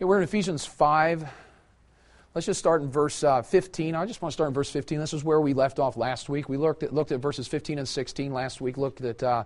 Okay, we're in Ephesians 5. Let's just start in verse 15. I just want to start in verse 15. This is where we left off last week. We looked at verses 15 and 16 last week. Looked at,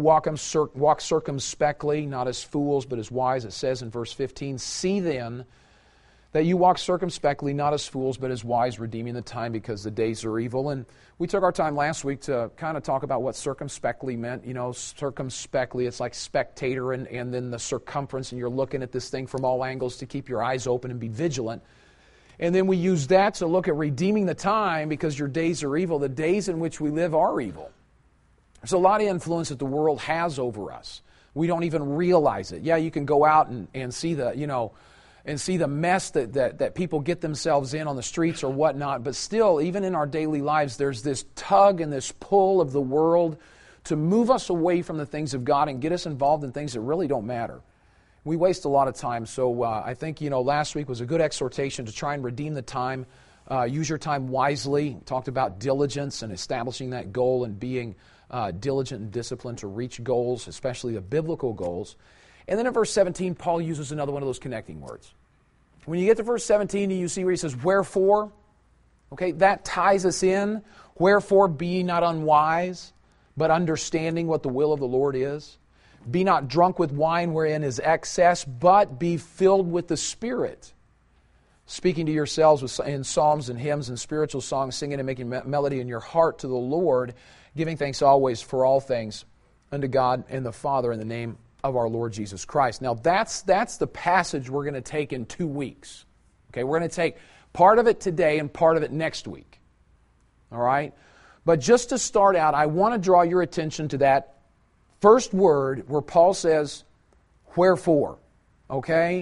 walk circumspectly, not as fools, but as wise. It says in verse 15, see then that you walk circumspectly, not as fools, but as wise, redeeming the time because the days are evil. And we took our time last week to kind of talk about what circumspectly meant. You know, circumspectly, it's like spectator and then the circumference, and you're looking at this thing from all angles to keep your eyes open and be vigilant. And then we use that to look at redeeming the time because your days are evil. The days in which we live are evil. There's a lot of influence that the world has over us. We don't even realize it. Yeah, you can go out and see the, and see the mess that people get themselves in on the streets or whatnot. But still, even in our daily lives, there's this tug and this pull of the world to move us away from the things of God and get us involved in things that really don't matter. We waste a lot of time. So I think, last week was a good exhortation to try and redeem the time. Use your time wisely. Talked about diligence and establishing that goal and being diligent and disciplined to reach goals, especially the biblical goals. And then in verse 17, Paul uses another one of those connecting words. When you get to verse 17, you see where he says, wherefore, okay, that ties us in. Wherefore, be ye not unwise, but understanding what the will of the Lord is. Be not drunk with wine wherein is excess, but be filled with the Spirit. Speaking to yourselves in psalms and hymns and spiritual songs, singing and making melody in your heart to the Lord, giving thanks always for all things unto God and the Father in the name of our Lord Jesus Christ. Now that's the passage we're going to take in 2 weeks. Okay, we're going to take part of it today and part of it next week. All right? But just to start out, I want to draw your attention to that first word where Paul says, wherefore. Okay?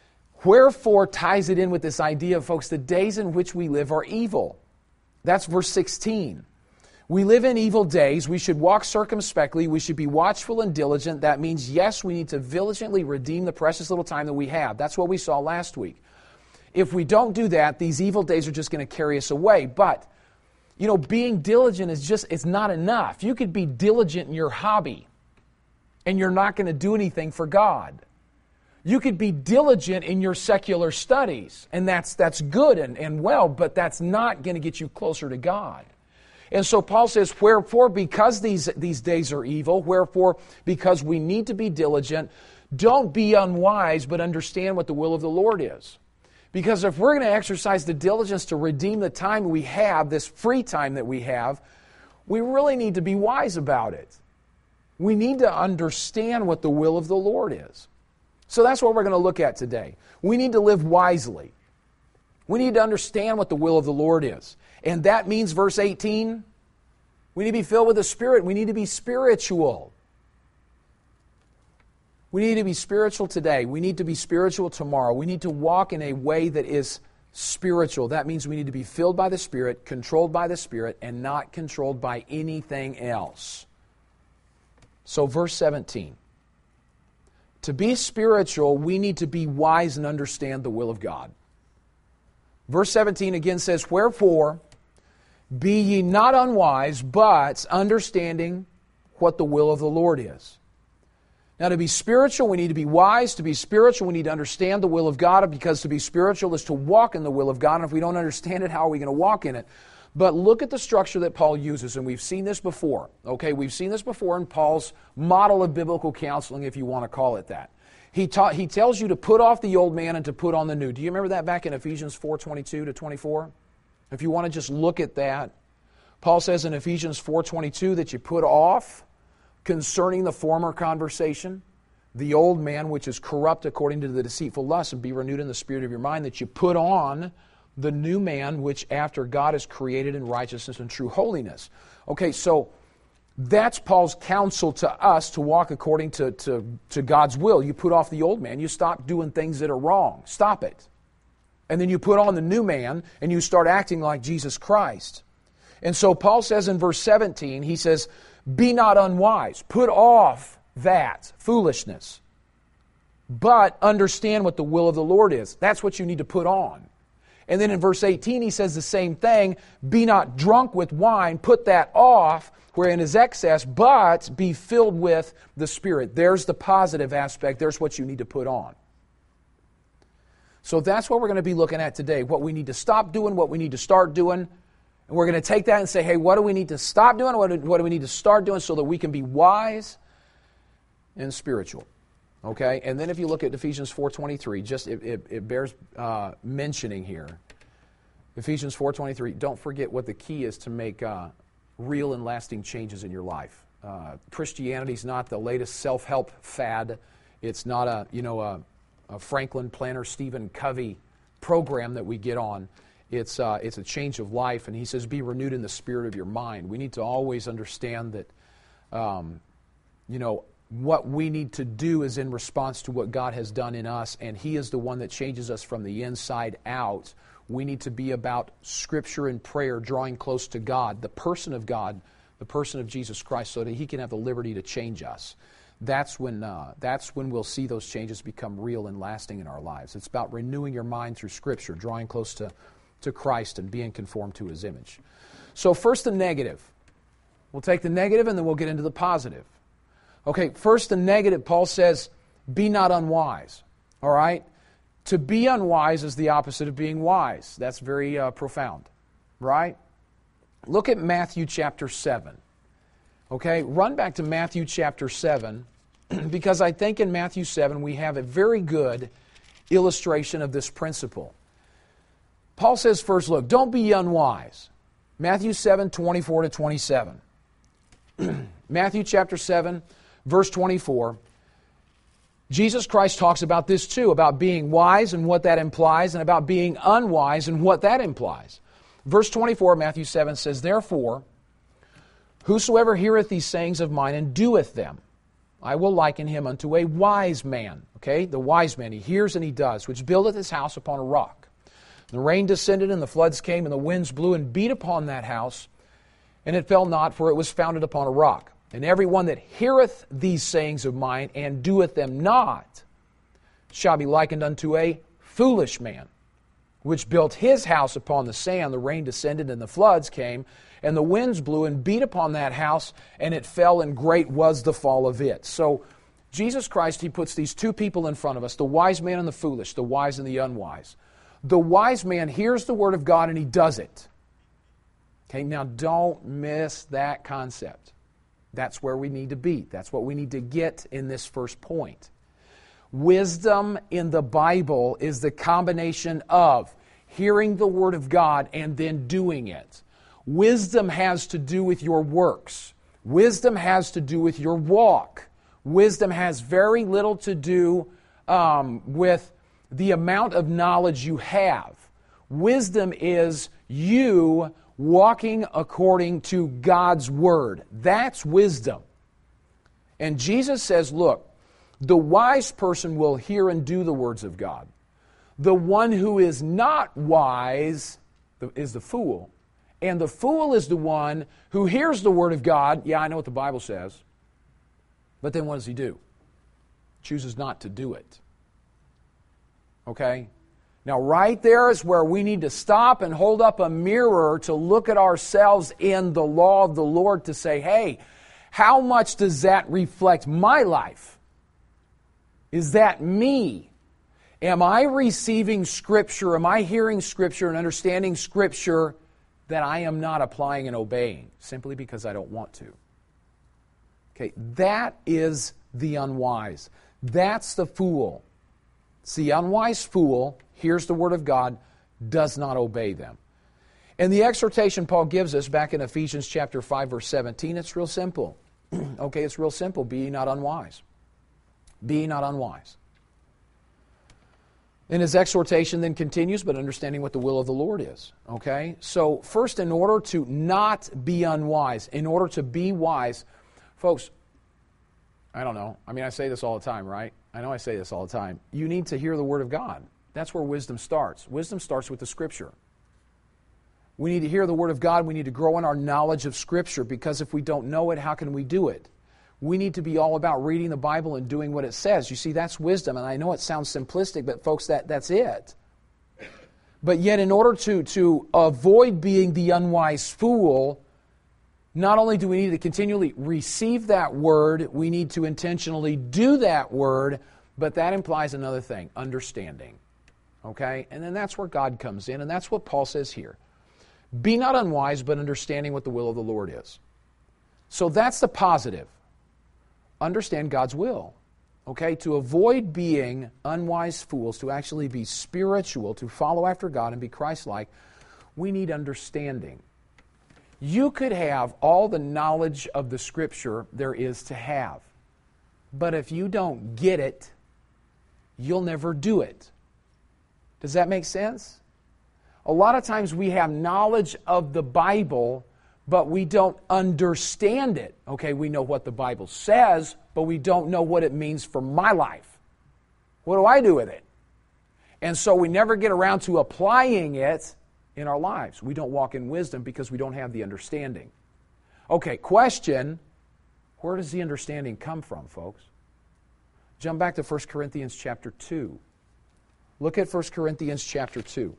Wherefore ties it in with this idea of, folks, the days in which we live are evil. That's verse 16. We live in evil days. We should walk circumspectly. We should be watchful and diligent. That means, yes, we need to diligently redeem the precious little time that we have. That's what we saw last week. If we don't do that, these evil days are just going to carry us away. But, being diligent it's not enough. You could be diligent in your hobby, and you're not going to do anything for God. You could be diligent in your secular studies, and that's good and well, but that's not going to get you closer to God. And so Paul says, wherefore, because these days are evil, wherefore, because we need to be diligent, don't be unwise, but understand what the will of the Lord is. Because if we're going to exercise the diligence to redeem the time we have, this free time that we have, we really need to be wise about it. We need to understand what the will of the Lord is. So that's what we're going to look at today. We need to live wisely. We need to understand what the will of the Lord is. And that means, verse 18, we need to be filled with the Spirit. We need to be spiritual. We need to be spiritual today. We need to be spiritual tomorrow. We need to walk in a way that is spiritual. That means we need to be filled by the Spirit, controlled by the Spirit, and not controlled by anything else. So verse 17. To be spiritual, we need to be wise and understand the will of God. Verse 17 again says, wherefore, be ye not unwise, but understanding what the will of the Lord is. Now, to be spiritual, we need to be wise. To be spiritual, we need to understand the will of God, because to be spiritual is to walk in the will of God. And if we don't understand it, how are we going to walk in it? But look at the structure that Paul uses, and we've seen this before. Okay, we've seen this before in Paul's model of biblical counseling, if you want to call it that. He tells you to put off the old man and to put on the new. Do you remember that back in Ephesians 4:22 to 24? If you want to just look at that, Paul says in Ephesians 4:22 that you put off, concerning the former conversation, the old man which is corrupt according to the deceitful lust, and be renewed in the spirit of your mind, that you put on the new man which after God is created in righteousness and true holiness. Okay, so that's Paul's counsel to us to walk according to God's will. You put off the old man. You stop doing things that are wrong. Stop it. And then you put on the new man and you start acting like Jesus Christ. And so Paul says in verse 17, he says, be not unwise. Put off that foolishness. But understand what the will of the Lord is. That's what you need to put on. And then in verse 18 he says the same thing. Be not drunk with wine. Put that off, wherein is excess, but be filled with the Spirit. There's the positive aspect. There's what you need to put on. So that's what we're going to be looking at today, what we need to stop doing, what we need to start doing. And we're going to take that and say, hey, what do we need to stop doing? What do we need to start doing so that we can be wise and spiritual? Okay? And then if you look at Ephesians 4:23, just it bears mentioning here. Ephesians 4:23, don't forget what the key is to make real and lasting changes in your life. Christianity is not the latest self-help fad. It's not a Franklin Planner, Stephen Covey program that we get on. It's a change of life, and he says, be renewed in the spirit of your mind. We need to always understand that, what we need to do is in response to what God has done in us, and He is the one that changes us from the inside out. We need to be about Scripture and prayer, drawing close to God, the person of God, the person of Jesus Christ, so that He can have the liberty to change us. That's when we'll see those changes become real and lasting in our lives. It's about renewing your mind through Scripture, drawing close to Christ and being conformed to His image. So first the negative. We'll take the negative and then we'll get into the positive. Okay, first the negative, Paul says, be not unwise. All right? To be unwise is the opposite of being wise. That's very profound. Right? Look at Matthew chapter 7. Okay, run back to Matthew chapter 7, because I think in Matthew 7 we have a very good illustration of this principle. Paul says first, look, don't be unwise. Matthew 7, 24 to 27. Matthew chapter 7, verse 24. Jesus Christ talks about this too, about being wise and what that implies, and about being unwise and what that implies. Verse 24 of Matthew 7 says, therefore, whosoever heareth these sayings of mine and doeth them, I will liken him unto a wise man. Okay, the wise man, he hears and he does, which buildeth his house upon a rock. The rain descended, and the floods came, and the winds blew and beat upon that house, and it fell not, for it was founded upon a rock. And every one that heareth these sayings of mine and doeth them not shall be likened unto a foolish man, which built his house upon the sand. The rain descended, and the floods came, and the winds blew and beat upon that house, and it fell, and great was the fall of it. So Jesus Christ, He puts these two people in front of us, the wise man and the foolish, the wise and the unwise. The wise man hears the Word of God and he does it. Okay, now don't miss that concept. That's where we need to be. That's what we need to get in this first point. Wisdom in the Bible is the combination of hearing the Word of God and then doing it. Wisdom has to do with your works. Wisdom has to do with your walk. Wisdom has very little to do with the amount of knowledge you have. Wisdom is you walking according to God's Word. That's wisdom. And Jesus says, look, the wise person will hear and do the words of God. The one who is not wise is the fool. And the fool is the one who hears the Word of God. Yeah, I know what the Bible says. But then what does he do? Chooses not to do it. Okay? Now, right there is where we need to stop and hold up a mirror to look at ourselves in the law of the Lord to say, hey, how much does that reflect my life? Is that me? Am I receiving Scripture? Am I hearing Scripture and understanding Scripture that I am not applying and obeying simply because I don't want to? Okay, that is the unwise. That's the fool. It's the unwise fool hears the Word of God, does not obey them. And the exhortation Paul gives us back in Ephesians chapter 5, verse 17, it's real simple. Okay, it's real simple. Be ye not unwise. Be ye not unwise. And his exhortation then continues, but understanding what the will of the Lord is. Okay? So first, in order to not be unwise, in order to be wise, folks, I don't know. I mean, I say this all the time, right? I know I say this all the time. You need to hear the Word of God. That's where wisdom starts. Wisdom starts with the Scripture. We need to hear the Word of God. We need to grow in our knowledge of Scripture, because if we don't know it, how can we do it? We need to be all about reading the Bible and doing what it says. You see, that's wisdom. And I know it sounds simplistic, but folks, that's it. But yet, in order to avoid being the unwise fool, not only do we need to continually receive that Word, we need to intentionally do that Word, but that implies another thing, understanding. Okay? And then that's where God comes in, and that's what Paul says here. Be not unwise, but understanding what the will of the Lord is. So that's the positive. Understand God's will. Okay? To avoid being unwise fools, to actually be spiritual, to follow after God and be Christ-like, we need understanding. You could have all the knowledge of the Scripture there is to have. But if you don't get it, you'll never do it. Does that make sense? A lot of times we have knowledge of the Bible, but we don't understand it. Okay, we know what the Bible says, but we don't know what it means for my life. What do I do with it? And so we never get around to applying it in our lives. We don't walk in wisdom because we don't have the understanding. Okay, question, where does the understanding come from, folks? Jump back to 1 Corinthians chapter 2. Look at 1 Corinthians chapter 2.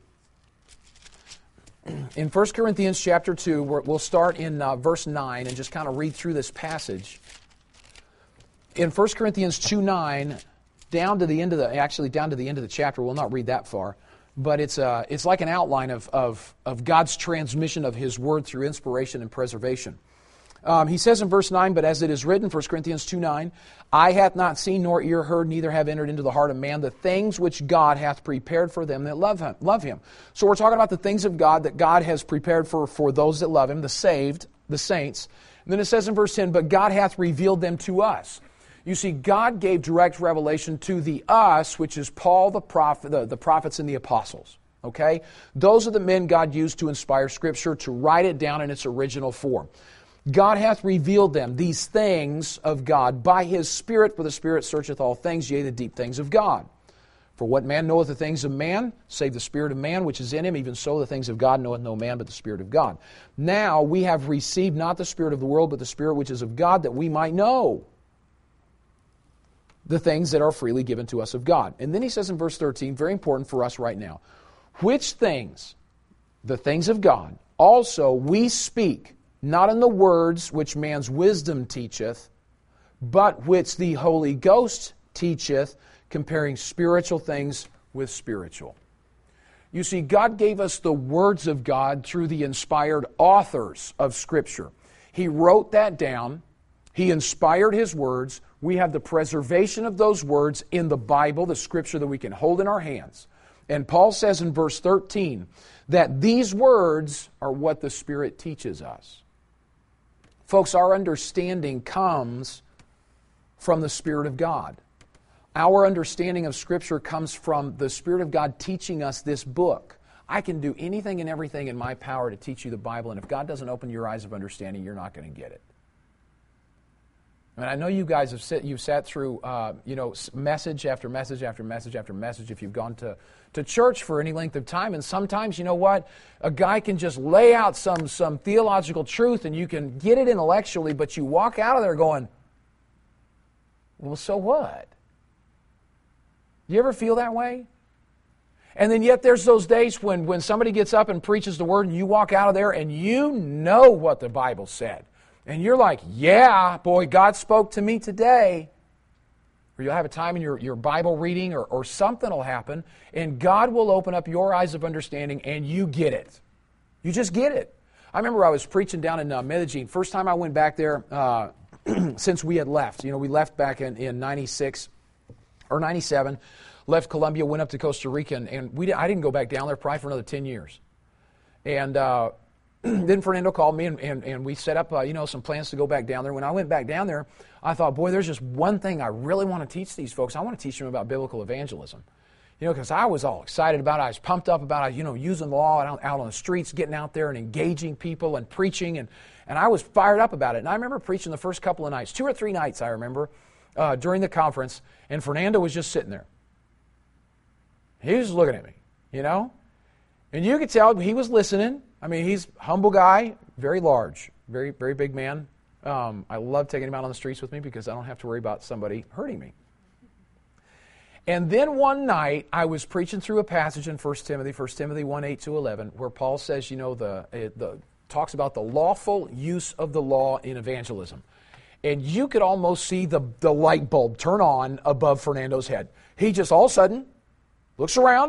In 1 Corinthians chapter 2, we'll start in verse 9 and just kind of read through this passage. In 1 Corinthians 2:9, down to the end of the chapter, we'll not read that far, but it's like an outline of God's transmission of His Word through inspiration and preservation. He says in verse 9, but as it is written, 1 Corinthians 2:9, eye hath not seen nor ear heard, neither have entered into the heart of man the things which God hath prepared for them that love him. So we're talking about the things of God that God has prepared for those that love Him, the saved, the saints. And then it says in verse 10, but God hath revealed them to us. You see, God gave direct revelation to the us, which is Paul, the prophet, the prophets and the apostles. Okay? Those are the men God used to inspire Scripture, to write it down in its original form. God hath revealed them, these things of God, by His Spirit, for the Spirit searcheth all things, yea, the deep things of God. For what man knoweth the things of man, save the Spirit of man which is in him, even so the things of God knoweth no man but the Spirit of God. Now we have received not the spirit of the world, but the Spirit which is of God, that we might know the things that are freely given to us of God. And then he says in verse 13, very important for us right now, which things, the things of God, also we speak, not in the words which man's wisdom teacheth, but which the Holy Ghost teacheth, comparing spiritual things with spiritual. You see, God gave us the words of God through the inspired authors of Scripture. He wrote that down. He inspired His words. We have the preservation of those words in the Bible, the Scripture that we can hold in our hands. And Paul says in verse 13 that these words are what the Spirit teaches us. Folks, our understanding comes from the Spirit of God. Our understanding of Scripture comes from the Spirit of God teaching us this book. I can do anything and everything in my power to teach you the Bible, and if God doesn't open your eyes of understanding, you're not going to get it. I mean, I know you guys have you've sat through message after message after message after message if you've gone to church for any length of time, and sometimes, you know what, a guy can just lay out some theological truth and you can get it intellectually, but you walk out of there going, well, so what? You ever feel that way? And then yet there's those days when somebody gets up and preaches the Word and you walk out of there and you know what the Bible said. And you're like, yeah, boy, God spoke to me today. Or you'll have a time in your Bible reading or something will happen, and God will open up your eyes of understanding, and you get it. You just get it. I remember I was preaching down in Medellin. First time I went back there since we had left. You know, we left back in 96 or 97, left Colombia, went up to Costa Rica, and I didn't go back down there probably for another 10 years. And then Fernando called me, and we set up some plans to go back down there. When I went back down there, I thought, boy, there's just one thing I really want to teach these folks. I want to teach them about biblical evangelism. Because I was all excited about it. I was pumped up about it, using the law out on the streets, getting out there and engaging people and preaching. And I was fired up about it. And I remember preaching the first couple of nights, 2 or 3 nights, I remember, during the conference. And Fernando was just sitting there. He was looking at me, And you could tell he was listening. I mean, he's a humble guy, very large, very, very big man. I love taking him out on the streets with me because I don't have to worry about somebody hurting me. And then one night, I was preaching through a passage in 1 Timothy 1:8-11, where Paul says, talks about the lawful use of the law in evangelism. And you could almost see the light bulb turn on above Fernando's head. He just all of a sudden looks around,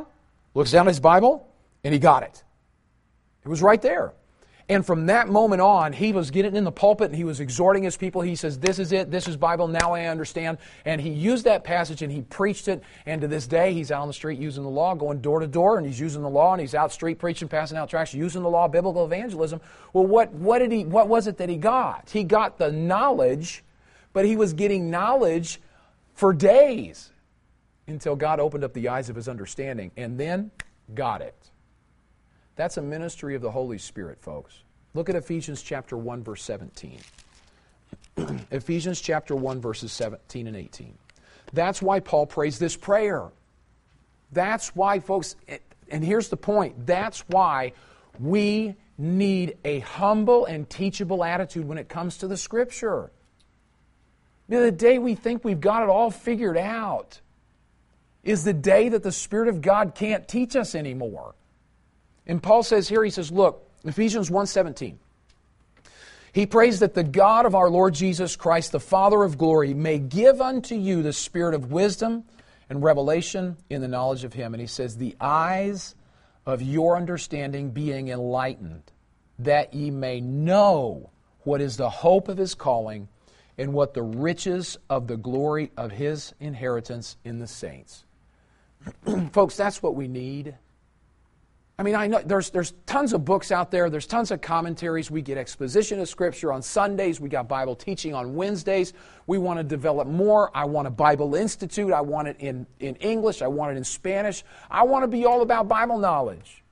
Looks down at his Bible, and he got it. It was right there. And from that moment on, he was getting in the pulpit and he was exhorting his people. He says, this is it, this is Bible, now I understand. And he used that passage and he preached it. And to this day, he's out on the street using the law, going door to door, and he's using the law, and he's out street preaching, passing out tracts, using the law, biblical evangelism. Well, what was it that he got? He got the knowledge, but he was getting knowledge for days until God opened up the eyes of his understanding, and then got it. That's a ministry of the Holy Spirit, folks. Look at Ephesians chapter 1, verse 17. Ephesians chapter 1, verses 17 and 18. That's why Paul prays this prayer. That's why, folks, and here's the point, that's why we need a humble and teachable attitude when it comes to the Scripture. The day we think we've got it all figured out is the day that the Spirit of God can't teach us anymore. And Paul says here, he says, look, Ephesians 1:17. He prays that the God of our Lord Jesus Christ, the Father of glory, may give unto you the spirit of wisdom and revelation in the knowledge of Him. And he says, the eyes of your understanding being enlightened, that ye may know what is the hope of His calling and what the riches of the glory of His inheritance in the saints. Folks, that's what we need. I mean, I know there's tons of books out there. There's tons of commentaries. We get exposition of Scripture on Sundays. We got Bible teaching on Wednesdays. We want to develop more. I want a Bible Institute. I want it in English. I want it in Spanish. I want to be all about Bible knowledge.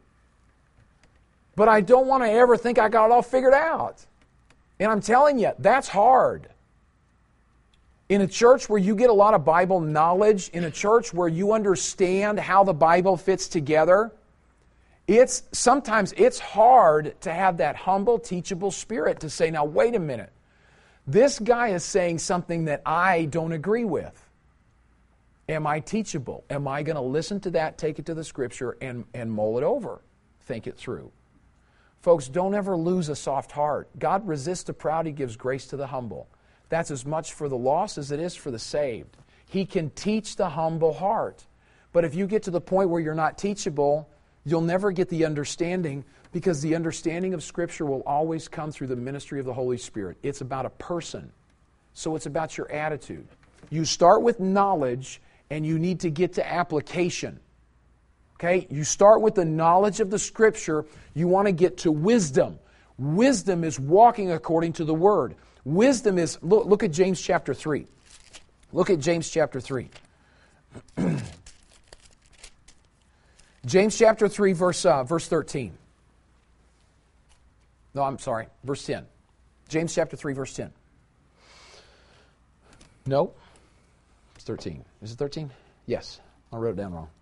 But I don't want to ever think I got it all figured out. And I'm telling you, that's hard. In a church where you get a lot of Bible knowledge, in a church where you understand how the Bible fits together, sometimes it's hard to have that humble, teachable spirit to say, now wait a minute, this guy is saying something that I don't agree with. Am I teachable? Am I going to listen to that, take it to the Scripture, and mull it over, think it through? Folks, don't ever lose a soft heart. God resists the proud, He gives grace to the humble. That's as much for the lost as it is for the saved. He can teach the humble heart. But if you get to the point where you're not teachable, you'll never get the understanding, because the understanding of Scripture will always come through the ministry of the Holy Spirit. It's about a person. So it's about your attitude. You start with knowledge, and you need to get to application. Okay? You start with the knowledge of the Scripture. You want to get to wisdom. Wisdom is walking according to the Word. Wisdom is, look at James chapter 3. Look at James chapter 3. James chapter 3, verse 13. No, I'm sorry, verse 10. James chapter 3, verse 10. No, it's 13. Is it 13? Yes, I wrote it down wrong.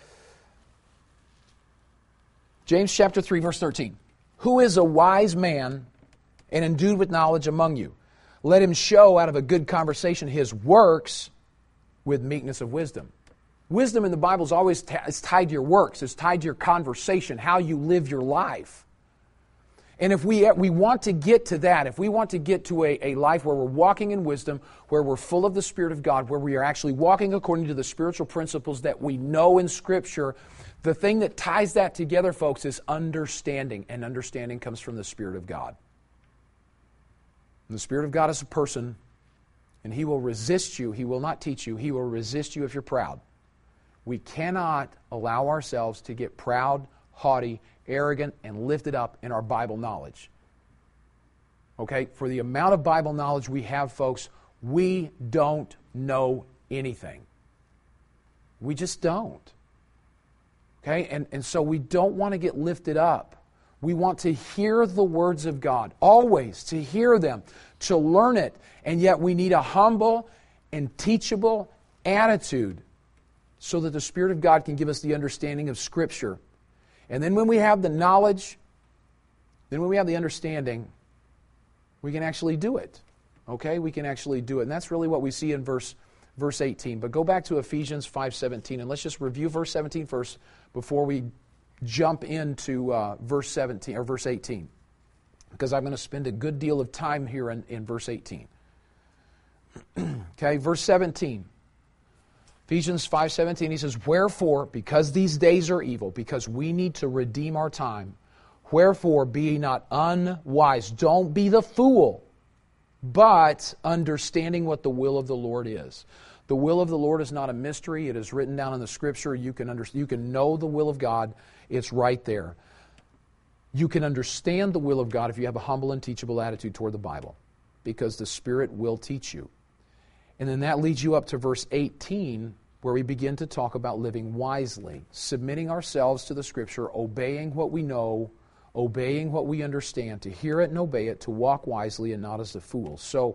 James chapter 3, verse 13. Who is a wise man and endued with knowledge among you? Let him show out of a good conversation his works with meekness of wisdom. Wisdom in the Bible is always is tied to your works. It's tied to your conversation, how you live your life. And if we want to get to that, if we want to get to a life where we're walking in wisdom, where we're full of the Spirit of God, where we are actually walking according to the spiritual principles that we know in Scripture, the thing that ties that together, folks, is understanding. And understanding comes from the Spirit of God. And the Spirit of God is a person, and He will resist you. He will not teach you. He will resist you if you're proud. We cannot allow ourselves to get proud, haughty, arrogant, and lifted up in our Bible knowledge. Okay? For the amount of Bible knowledge we have, folks, we don't know anything. We just don't. Okay? And so we don't want to get lifted up. We want to hear the words of God, always to hear them, to learn it, and yet we need a humble and teachable attitude so that the Spirit of God can give us the understanding of Scripture. And then when we have the knowledge, then when we have the understanding, we can actually do it. Okay? We can actually do it. And that's really what we see in verse 18. But go back to Ephesians 5:17, and let's just review verse 17 first before we jump into verse 17 or verse 18. Because I'm going to spend a good deal of time here in verse 18. Okay, verse 17. Ephesians 5:17, he says, "Wherefore, because these days are evil," because we need to redeem our time, "wherefore be ye not unwise." Don't be the fool, but understanding what the will of the Lord is. The will of the Lord is not a mystery. It is written down in the Scripture. You can know the will of God. It's right there. You can understand the will of God if you have a humble and teachable attitude toward the Bible, because the Spirit will teach you. And then that leads you up to verse 18, where we begin to talk about living wisely, submitting ourselves to the Scripture, obeying what we know, obeying what we understand, to hear it and obey it, to walk wisely and not as a fool. So,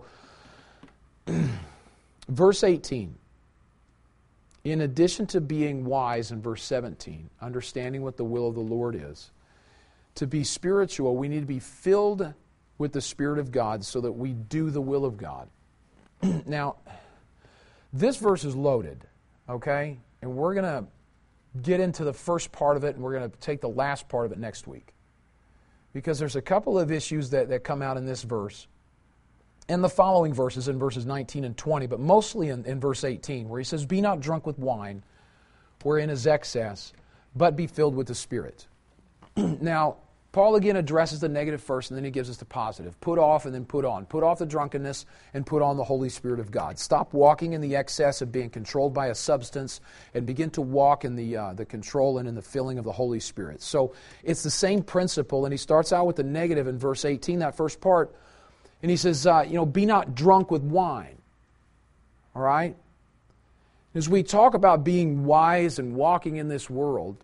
verse 18, in addition to being wise in verse 17, understanding what the will of the Lord is, to be spiritual, we need to be filled with the Spirit of God so that we do the will of God. Now, this verse is loaded, okay? And we're going to get into the first part of it, and we're going to take the last part of it next week. Because there's a couple of issues that come out in this verse, and the following verses, in verses 19 and 20, but mostly in verse 18, where he says, "Be not drunk with wine, wherein is excess, but be filled with the Spirit." Now, Paul again addresses the negative first, and then he gives us the positive. Put off and then put on. Put off the drunkenness and put on the Holy Spirit of God. Stop walking in the excess of being controlled by a substance and begin to walk in the control and in the filling of the Holy Spirit. So it's the same principle, and he starts out with the negative in verse 18, that first part, and he says, be not drunk with wine. All right? As we talk about being wise and walking in this world,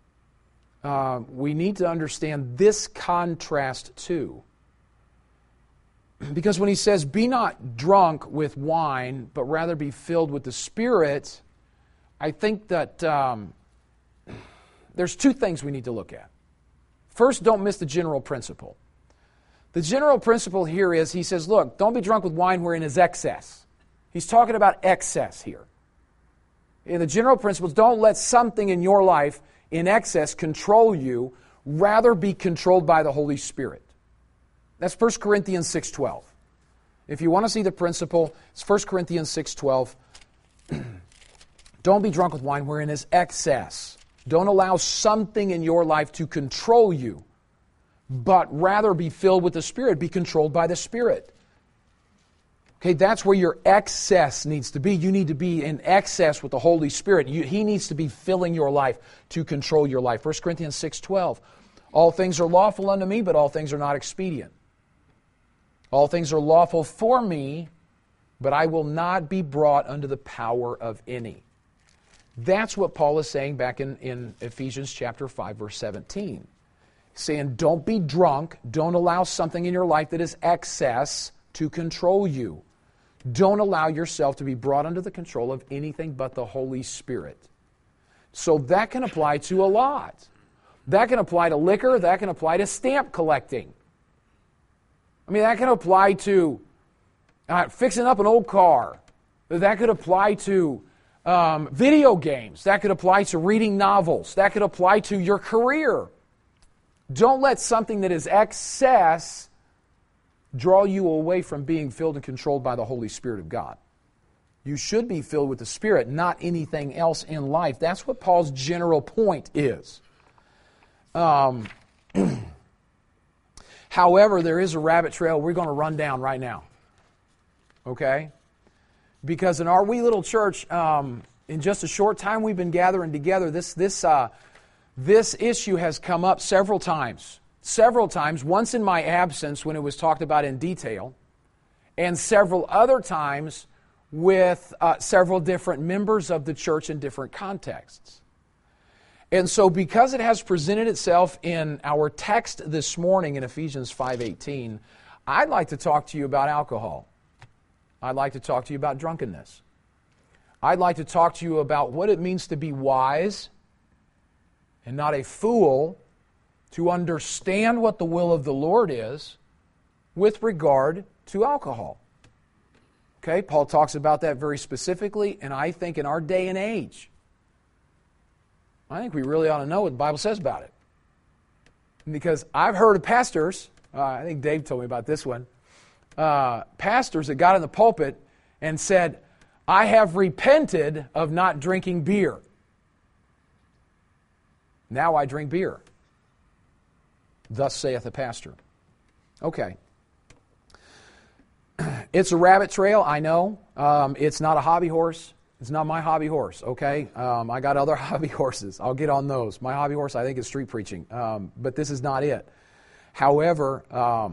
we need to understand this contrast too. Because when he says, "Be not drunk with wine, but rather be filled with the Spirit," I think that there's two things we need to look at. First, don't miss the general principle. The general principle here is, he says, look, don't be drunk with wine wherein is excess. He's talking about excess here. And the general principle is, don't let something in your life in excess control you, rather be controlled by the Holy Spirit. That's 1 Corinthians 6:12. If you want to see the principle, it's 1 Corinthians 6:12. Don't be drunk with wine wherein is excess. Don't allow something in your life to control you, but rather be filled with the Spirit, be controlled by the Spirit. Okay, that's where your excess needs to be. You need to be in excess with the Holy Spirit. He needs to be filling your life to control your life. 1 Corinthians 6:12. All things are lawful unto me, but all things are not expedient. All things are lawful for me, but I will not be brought under the power of any. That's what Paul is saying back in Ephesians chapter 5, verse 17. Saying, don't be drunk. Don't allow something in your life that is excess to control you. Don't allow yourself to be brought under the control of anything but the Holy Spirit. So that can apply to a lot. That can apply to liquor. That can apply to stamp collecting. I mean, that can apply to fixing up an old car. That could apply to video games. That could apply to reading novels. That could apply to your career. Don't let something that is excess draw you away from being filled and controlled by the Holy Spirit of God. You should be filled with the Spirit, not anything else in life. That's what Paul's general point is. However, there is a rabbit trail we're going to run down right now. Okay? Because in our wee little church, in just a short time we've been gathering together, this issue has come up several times. Several times, once in my absence when it was talked about in detail, and several other times with several different members of the church in different contexts. And so because it has presented itself in our text this morning in Ephesians 5:18, I'd like to talk to you about alcohol. I'd like to talk to you about drunkenness. I'd like to talk to you about what it means to be wise and not a fool, to understand what the will of the Lord is with regard to alcohol. Okay, Paul talks about that very specifically, and I think in our day and age, I think we really ought to know what the Bible says about it. Because I've heard of pastors, I think Dave told me about this one, pastors that got in the pulpit and said, I have repented of not drinking beer. Now I drink beer. Thus saith the pastor. Okay. It's a rabbit trail, I know. It's not a hobby horse. It's not my hobby horse, okay? I got other hobby horses. I'll get on those. My hobby horse, I think, is street preaching. But this is not it. However,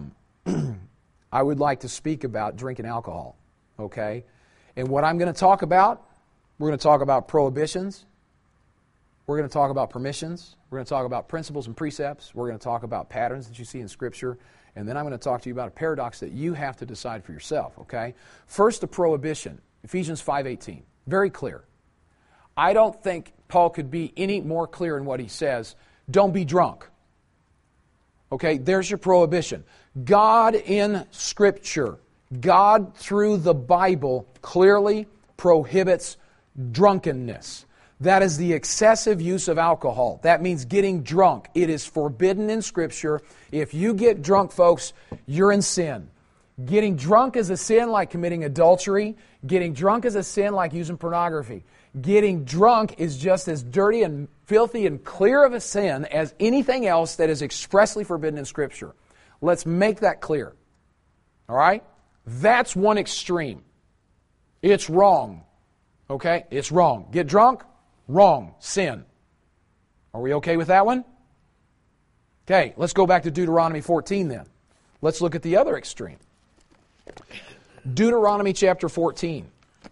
I would like to speak about drinking alcohol, okay? And what I'm going to talk about, we're going to talk about prohibitions. We're going to talk about permissions. We're going to talk about principles and precepts. We're going to talk about patterns that you see in Scripture. And then I'm going to talk to you about a paradox that you have to decide for yourself, okay? First, a prohibition. Ephesians 5:18. Very clear. I don't think Paul could be any more clear in what he says. Don't be drunk. Okay, there's your prohibition. God in Scripture, God through the Bible clearly prohibits drunkenness. That is the excessive use of alcohol. That means getting drunk. It is forbidden in Scripture. If you get drunk, folks, you're in sin. Getting drunk is a sin like committing adultery. Getting drunk is a sin like using pornography. Getting drunk is just as dirty and filthy and clear of a sin as anything else that is expressly forbidden in Scripture. Let's make that clear. All right? That's one extreme. It's wrong. Okay? It's wrong. Get drunk? Wrong. Sin. Are we okay with that one? Okay, let's go back to Deuteronomy 14 then. Let's look at the other extreme. Deuteronomy chapter 14.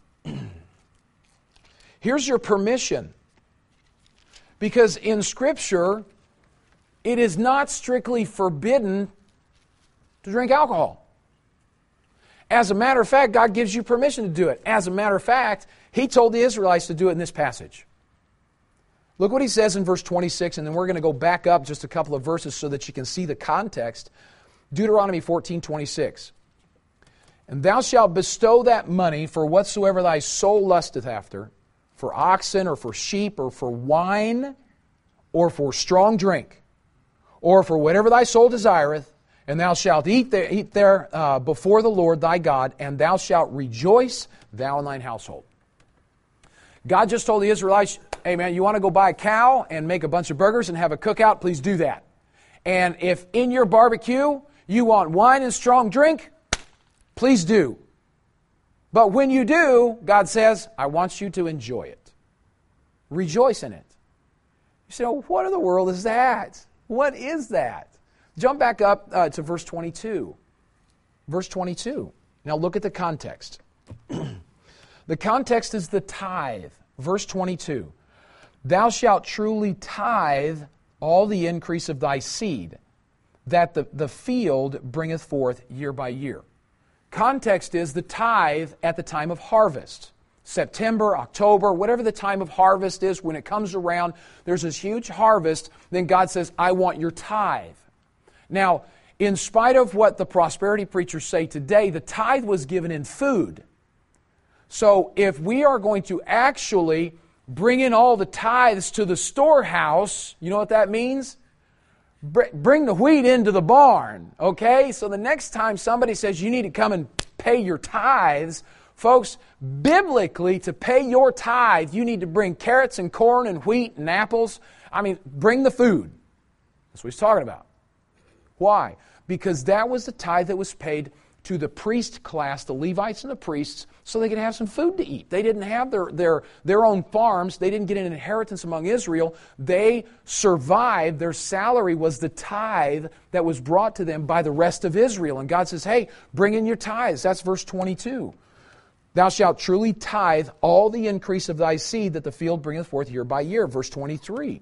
Here's your permission. Because in Scripture, it is not strictly forbidden to drink alcohol. As a matter of fact, God gives you permission to do it. As a matter of fact, He told the Israelites to do it in this passage. Look what He says in verse 26, and then we're going to go back up just a couple of verses so that you can see the context. Deuteronomy 14:26. And thou shalt bestow that money for whatsoever thy soul lusteth after, for oxen, or for sheep, or for wine, or for strong drink, or for whatever thy soul desireth, and thou shalt eat there before the Lord thy God, and thou shalt rejoice, thou and thine household. God just told the Israelites, hey man, you want to go buy a cow and make a bunch of burgers and have a cookout? Please do that. And if in your barbecue you want wine and strong drink, please do. But when you do, God says, I want you to enjoy it. Rejoice in it. You say, oh, what in the world is that? What is that? Jump back up to verse 22. Verse 22. Now look at the context. The context is the tithe. Verse 22. Thou shalt truly tithe all the increase of thy seed, that the field bringeth forth year by year. Context is the tithe at the time of harvest. September, October, whatever the time of harvest is, when it comes around, there's this huge harvest, then God says, I want your tithe. Now, in spite of what the prosperity preachers say today, the tithe was given in food. So if we are going to actually bring in all the tithes to the storehouse, you know what that means? Bring the wheat into the barn, okay? So the next time somebody says you need to come and pay your tithes, folks, biblically, to pay your tithe, you need to bring carrots and corn and wheat and apples. I mean, bring the food. That's what he's talking about. Why? Because that was the tithe that was paid to the priest class, the Levites and the priests, so they could have some food to eat. They didn't have their own farms. They didn't get an inheritance among Israel. They survived. Their salary was the tithe that was brought to them by the rest of Israel. And God says, hey, bring in your tithes. That's verse 22. Thou shalt truly tithe all the increase of thy seed that the field bringeth forth year by year. Verse 23.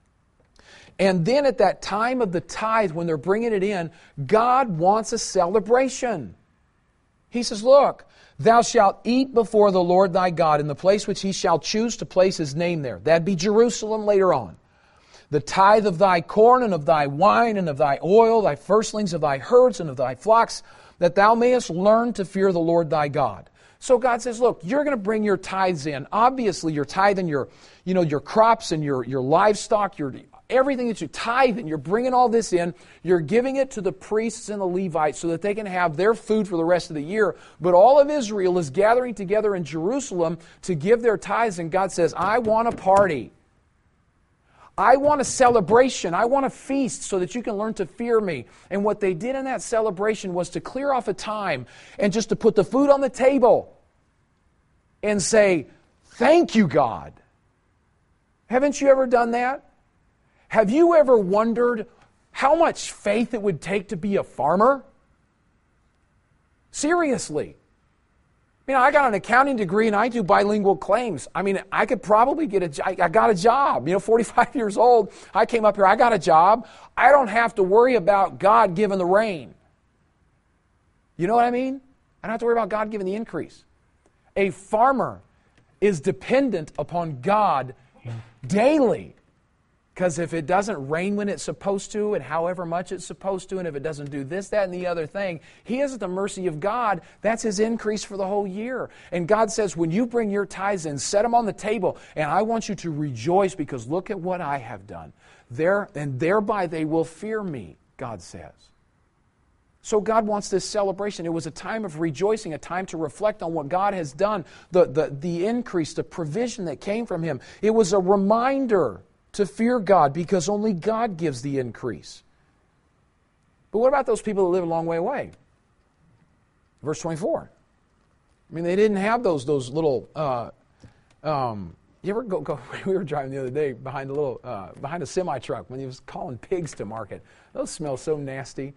And then at that time of the tithe, when they're bringing it in, God wants a celebration. He says, look, thou shalt eat before the Lord thy God in the place which He shall choose to place His name there. That'd be Jerusalem later on. The tithe of thy corn and of thy wine and of thy oil, thy firstlings of thy herds and of thy flocks, that thou mayest learn to fear the Lord thy God. So God says, look, you're going to bring your tithes in. Obviously, your tithe and your crops and your livestock, everything that you tithe and you're bringing all this in, you're giving it to the priests and the Levites so that they can have their food for the rest of the year. But all of Israel is gathering together in Jerusalem to give their tithes, and God says, I want a party. I want a celebration. I want a feast so that you can learn to fear me. And what they did in that celebration was to clear off a time and just to put the food on the table and say, thank you, God. Haven't you ever done that? Have you ever wondered how much faith it would take to be a farmer? Seriously. I got an accounting degree and I do bilingual claims. I could probably I got a job. 45 years old, I came up here, I got a job. I don't have to worry about God giving the rain. You know what I mean? I don't have to worry about God giving the increase. A farmer is dependent upon God daily. Because if it doesn't rain when it's supposed to, and however much it's supposed to, and if it doesn't do this, that, and the other thing, he is at the mercy of God. That's his increase for the whole year. And God says, when you bring your tithes in, set them on the table, and I want you to rejoice because look at what I have done. And thereby they will fear me, God says. So God wants this celebration. It was a time of rejoicing, a time to reflect on what God has done, the increase, the provision that came from him. It was a reminder to fear God because only God gives the increase. But what about those people that live a long way away? Verse 24. They didn't have those little. You ever go? We were driving the other day behind a semi truck when he was calling pigs to market. Those smell so nasty.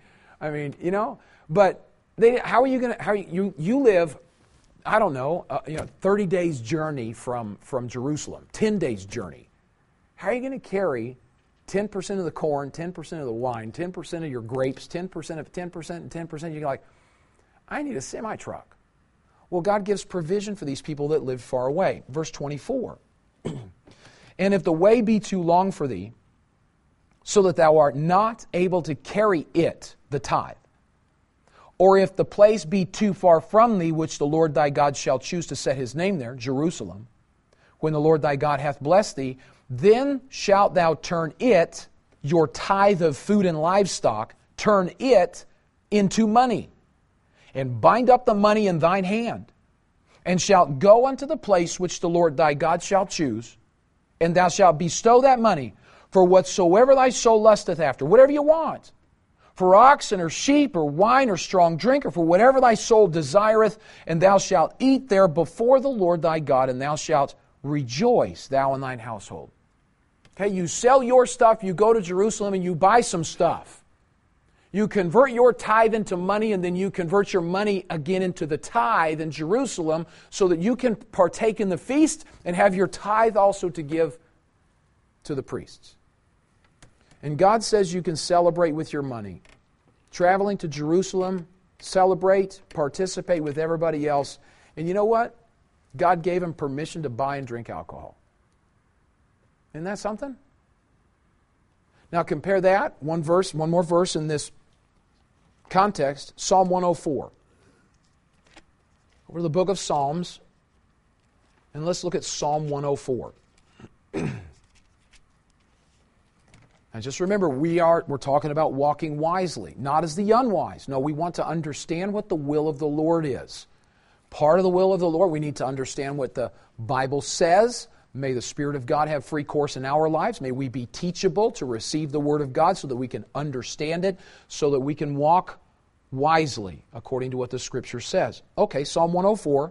But how are you going to? You live, I don't know, 30 days journey from Jerusalem, 10 days journey. How are you going to carry 10% of the corn, 10% of the wine, 10% of your grapes, 10% of 10% and 10%? You're like, I need a semi-truck. Well, God gives provision for these people that live far away. Verse 24. And if the way be too long for thee, so that thou art not able to carry it, the tithe, or if the place be too far from thee, which the Lord thy God shall choose to set his name there, Jerusalem, when the Lord thy God hath blessed thee, then shalt thou turn it, your tithe of food and livestock, turn it into money, and bind up the money in thine hand, and shalt go unto the place which the Lord thy God shall choose, and thou shalt bestow that money for whatsoever thy soul lusteth after, whatever you want, for oxen or sheep or wine or strong drink, or for whatever thy soul desireth, and thou shalt eat there before the Lord thy God, and thou shalt rejoice, thou and thine household. Okay, you sell your stuff, you go to Jerusalem and you buy some stuff. You convert your tithe into money, and then you convert your money again into the tithe in Jerusalem so that you can partake in the feast and have your tithe also to give to the priests. And God says you can celebrate with your money. Traveling to Jerusalem, celebrate, participate with everybody else. And you know what? God gave him permission to buy and drink alcohol. Isn't that something? Now compare that, one more verse in this context, Psalm 104. Over the book of Psalms, and let's look at Psalm 104. And just remember, we're talking about walking wisely, not as the unwise. No, we want to understand what the will of the Lord is. Part of the will of the Lord, we need to understand what the Bible says. May the Spirit of God have free course in our lives. May we be teachable to receive the Word of God so that we can understand it, so that we can walk wisely according to what the Scripture says. Okay, Psalm 104,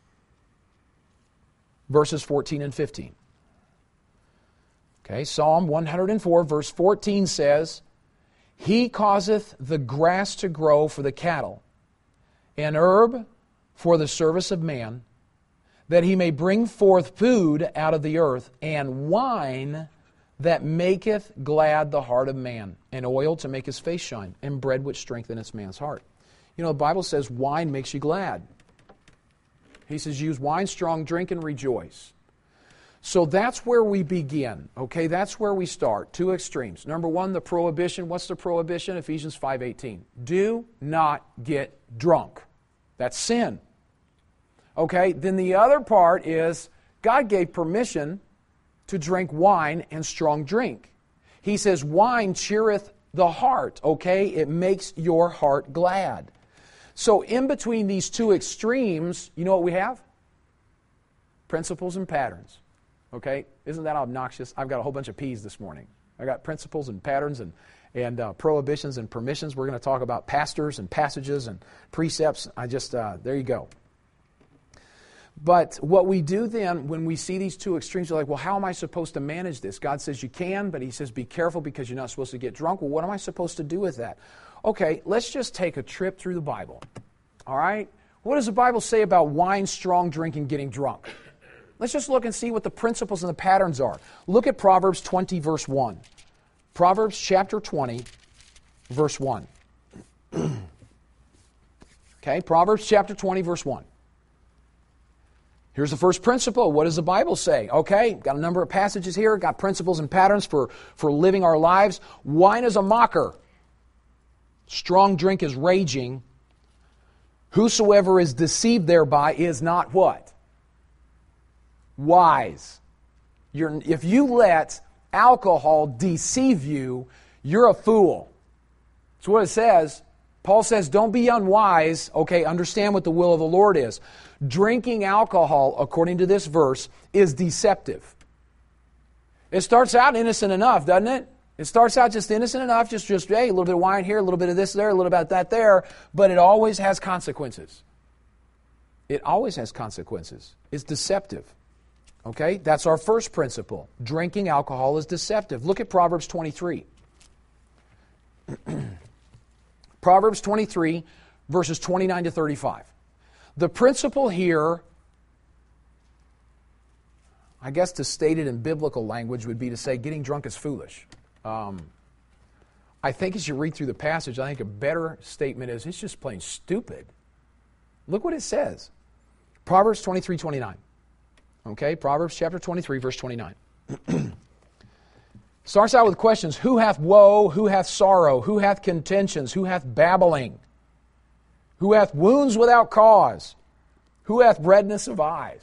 verses 14 and 15. Okay, Psalm 104, verse 14 says, He causeth the grass to grow for the cattle, and herb for the service of man, that he may bring forth food out of the earth, and wine that maketh glad the heart of man, and oil to make his face shine, and bread which strengtheneth man's heart. You know, the Bible says wine makes you glad. He says, use wine, strong drink, and rejoice. So that's where we begin, okay? That's where we start, two extremes. Number one, the prohibition. What's the prohibition? Ephesians 5:18. Do not get drunk. That's sin. Okay, then the other part is God gave permission to drink wine and strong drink. He says, wine cheereth the heart, okay? It makes your heart glad. So in between these two extremes, you know what we have? Principles and patterns, okay? Isn't that obnoxious? I've got a whole bunch of P's this morning. I got principles and patterns and prohibitions and permissions. We're going to talk about pastors and passages and precepts. There you go. But what we do then when we see these two extremes, we're like, well, how am I supposed to manage this? God says you can, but He says be careful because you're not supposed to get drunk. Well, what am I supposed to do with that? Okay, let's just take a trip through the Bible. All right? What does the Bible say about wine, strong drink, and getting drunk? Let's just look and see what the principles and the patterns are. Look at Proverbs 20, verse 1. Proverbs chapter 20, verse 1. Okay, Proverbs chapter 20, verse 1. Here's the first principle. What does the Bible say? Okay, got a number of passages here, got principles and patterns for living our lives. Wine is a mocker. Strong drink is raging. Whosoever is deceived thereby is not what? Wise. If you let alcohol deceive you, you're a fool. That's what it says. Paul says, don't be unwise. Okay, understand what the will of the Lord is. Drinking alcohol, according to this verse, is deceptive. It starts out innocent enough, doesn't it? It starts out just innocent enough, just hey, a little bit of wine here, a little bit of this there, a little bit of that there, but it always has consequences. It always has consequences. It's deceptive. Okay, that's our first principle. Drinking alcohol is deceptive. Look at Proverbs 23. Proverbs 23, verses 29 to 35. The principle here, I guess to state it in biblical language, would be to say getting drunk is foolish. I think as you read through the passage, I think a better statement is it's just plain stupid. Look what it says. Proverbs 23, 29. Okay, Proverbs chapter 23, verse 29. Starts out with questions. Who hath woe? Who hath sorrow? Who hath contentions? Who hath babbling? Who hath wounds without cause? Who hath redness of eyes?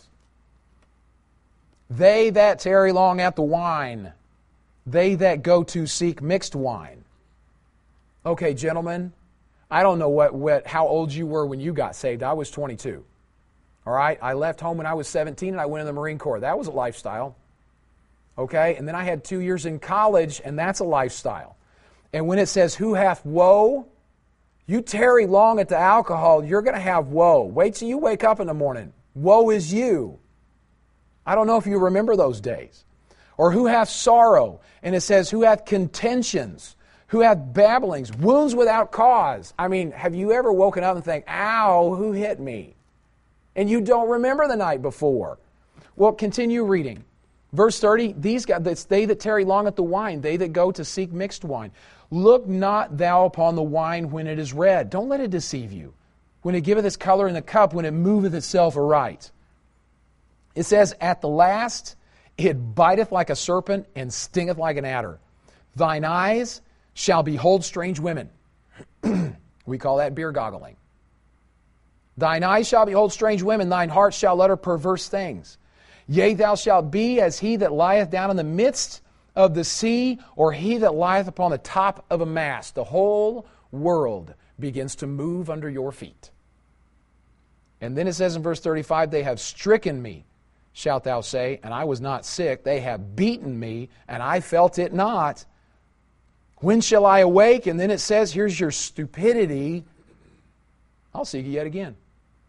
They that tarry long at the wine. They that go to seek mixed wine. Okay, gentlemen, I don't know how old you were when you got saved. I was 22. All right, I left home when I was 17 and I went in the Marine Corps. That was a lifestyle. Okay, and then I had 2 years in college, and that's a lifestyle. And when it says, who hath woe, you tarry long at the alcohol, you're going to have woe. Wait till you wake up in the morning. Woe is you. I don't know if you remember those days. Or who hath sorrow, and it says, who hath contentions, who hath babblings, wounds without cause. I mean, have you ever woken up and think, ow, who hit me? And you don't remember the night before. Well, continue reading. Verse 30, these guys, it's they that tarry long at the wine, they that go to seek mixed wine. Look not thou upon the wine when it is red. Don't let it deceive you. When it giveth its color in the cup, when it moveth itself aright. It says, at the last, it biteth like a serpent and stingeth like an adder. Thine eyes shall behold strange women. We call that beer goggling. Thine eyes shall behold strange women, thine heart shall utter perverse things. Yea, thou shalt be as he that lieth down in the midst of the sea, or he that lieth upon the top of a mast. The whole world begins to move under your feet. And then it says in verse 35, they have stricken me, shalt thou say, and I was not sick. They have beaten me, and I felt it not. When shall I awake? And then it says, here's your stupidity. I'll seek you yet again.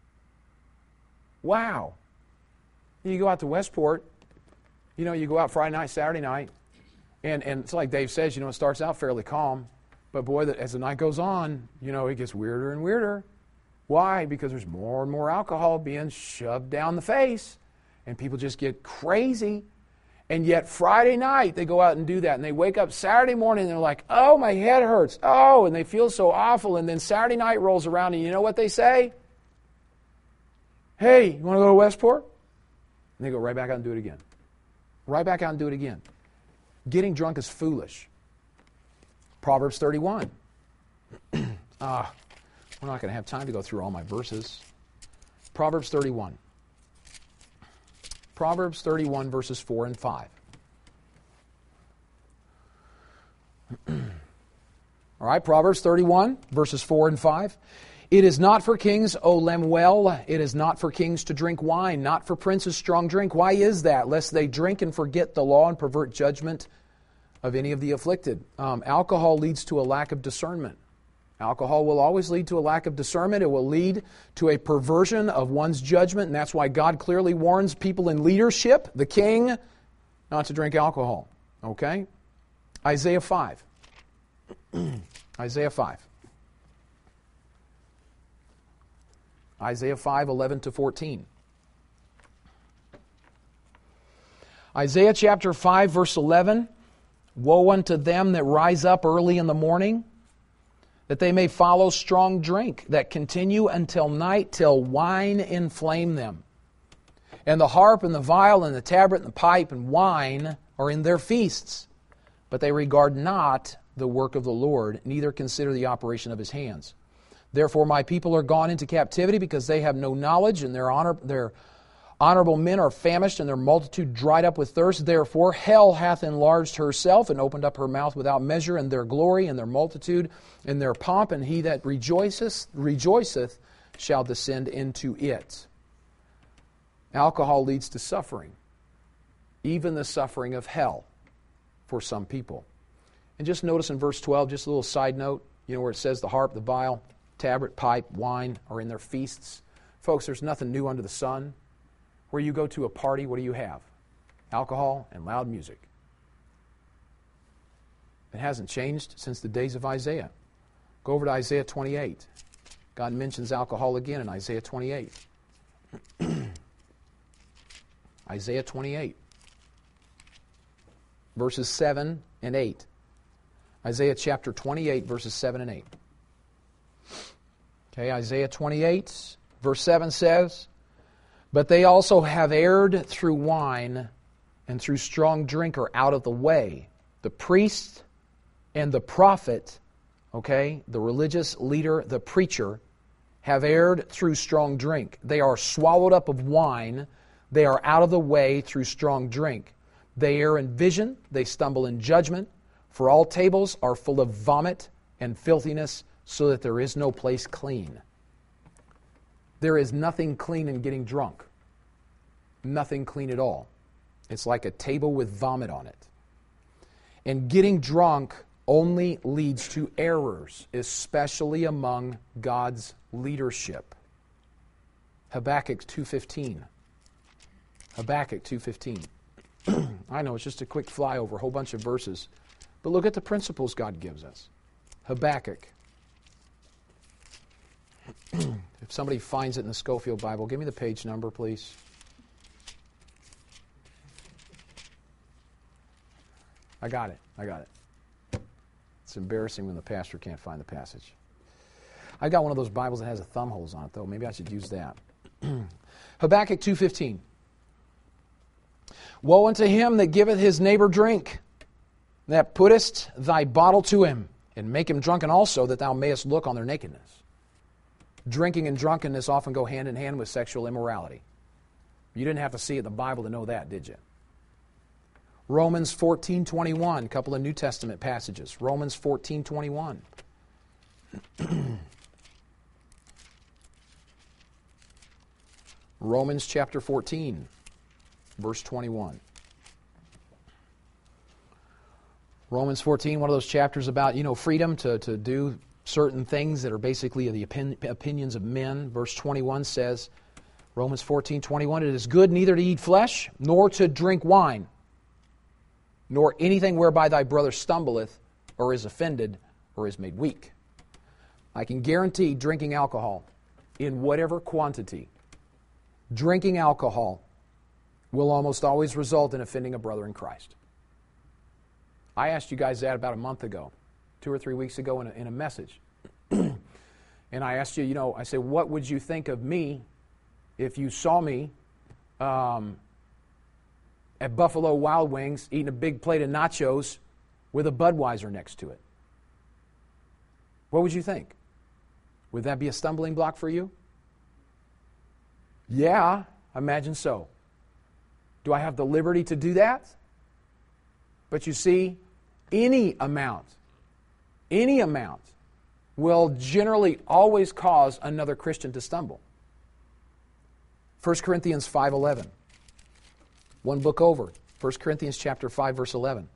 Wow. You go out to Westport, you go out Friday night, Saturday night, and it's like Dave says, it starts out fairly calm, but boy, as the night goes on, it gets weirder and weirder. Why? Because there's more and more alcohol being shoved down the face, and people just get crazy. And yet Friday night, they go out and do that, and they wake up Saturday morning, and they're like, oh, my head hurts, oh, and they feel so awful, and then Saturday night rolls around, and you know what they say? Hey, you want to go to Westport? And they go right back out and do it again. Right back out and do it again. Getting drunk is foolish. Proverbs 31. We're not going to have time to go through all my verses. Proverbs 31. Proverbs 31, verses 4 and 5. All right, Proverbs 31, verses 4 and 5. It is not for kings, O Lemuel, it is not for kings to drink wine, not for princes strong drink. Why is that? Lest they drink and forget the law and pervert judgment of any of the afflicted. Alcohol leads to a lack of discernment. Alcohol will always lead to a lack of discernment. It will lead to a perversion of one's judgment, and that's why God clearly warns people in leadership, the king, not to drink alcohol. Okay? Isaiah 5. Isaiah 5. Isaiah 5, 11 to 14. Isaiah chapter 5, verse 11. Woe unto them that rise up early in the morning, that they may follow strong drink, that continue until night, till wine inflame them. And the harp and the viol and the tabret and the pipe and wine are in their feasts. But they regard not the work of the Lord, neither consider the operation of His hands. Therefore my people are gone into captivity, because they have no knowledge, and their honorable men are famished, and their multitude dried up with thirst. Therefore hell hath enlarged herself, and opened up her mouth without measure, and their glory, and their multitude, and their pomp, and he that rejoiceth shall descend into it. Alcohol leads to suffering, even the suffering of hell for some people. And just notice in verse 12, just a little side note, where it says the harp, the viol, tabret, pipe, wine are in their feasts. Folks, there's nothing new under the sun. Where you go to a party, what do you have? Alcohol and loud music. It hasn't changed since the days of Isaiah. Go over to Isaiah 28. God mentions alcohol again in Isaiah 28. Isaiah 28, verses 7 and 8. Isaiah chapter 28, verses 7 and 8. Okay, Isaiah 28, verse 7 says, But they also have erred through wine, and through strong drink are out of the way. The priest and the prophet, the religious leader, the preacher, have erred through strong drink. They are swallowed up of wine. They are out of the way through strong drink. They err in vision. They stumble in judgment. For all tables are full of vomit and filthiness, so that there is no place clean. There is nothing clean in getting drunk. Nothing clean at all. It's like a table with vomit on it. And getting drunk only leads to errors, especially among God's leadership. Habakkuk 2:15. Habakkuk 2:15. I know it's just a quick flyover, a whole bunch of verses. But look at the principles God gives us. Habakkuk. If somebody finds it in the Schofield Bible, give me the page number, please. I got it. It's embarrassing when the pastor can't find the passage. I got one of those Bibles that has a thumb holes on it, though. Maybe I should use that. Habakkuk 2:15. Woe unto him that giveth his neighbor drink, that puttest thy bottle to him, and make him drunken also, that thou mayest look on their nakedness. Drinking and drunkenness often go hand in hand with sexual immorality. You didn't have to see it in the Bible to know that, did you? Romans 14:21, a couple of New Testament passages. Romans 14:21. Romans chapter 14, verse 21. Romans 14, one of those chapters about, freedom to do certain things that are basically the opinions of men. Verse 21 says, Romans 14:21, it is good neither to eat flesh, nor to drink wine, nor anything whereby thy brother stumbleth, or is offended, or is made weak. I can guarantee drinking alcohol, in whatever quantity, drinking alcohol will almost always result in offending a brother in Christ. I asked you guys that about a month ago, 2 or 3 weeks ago in a message. And I asked you, I said, what would you think of me if you saw me at Buffalo Wild Wings eating a big plate of nachos with a Budweiser next to it? What would you think? Would that be a stumbling block for you? Yeah, imagine so. Do I have the liberty to do that? But you see, any amount any amount, will generally always cause another Christian to stumble. 1 Corinthians 5:11. One book over. 1 Corinthians chapter 5, verse 11.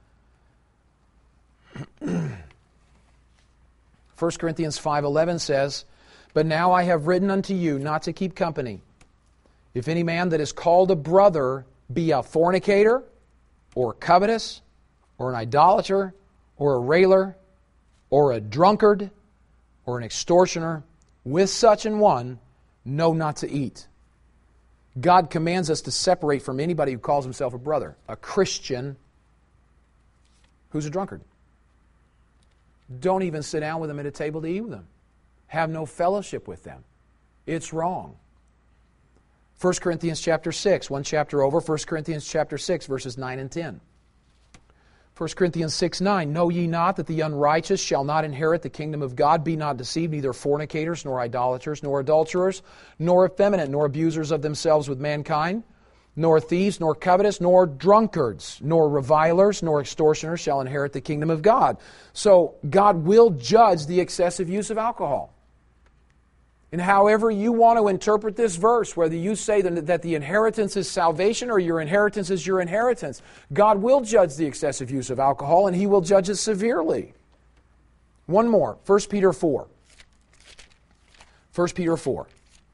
1 Corinthians 5:11 says, "But now I have written unto you not to keep company. If any man that is called a brother be a fornicator, or covetous, or an idolater, or a railer, or a drunkard, or an extortioner, with such an one, know not to eat." God commands us to separate from anybody who calls himself a brother, a Christian who's a drunkard. Don't even sit down with them at a table to eat with them. Have no fellowship with them. It's wrong. 1 Corinthians chapter 6, one chapter over, 1 Corinthians chapter 6, verses 9 and 10. 1 Corinthians 6:9, "Know ye not that the unrighteous shall not inherit the kingdom of God? Be not deceived, neither fornicators, nor idolaters, nor adulterers, nor effeminate, nor abusers of themselves with mankind, nor thieves, nor covetous, nor drunkards, nor revilers, nor extortioners shall inherit the kingdom of God." So God will judge the excessive use of alcohol. And however you want to interpret this verse, whether you say that the inheritance is salvation or your inheritance is your inheritance, God will judge the excessive use of alcohol, and He will judge it severely. One more, 1 Peter 4. 1 Peter 4.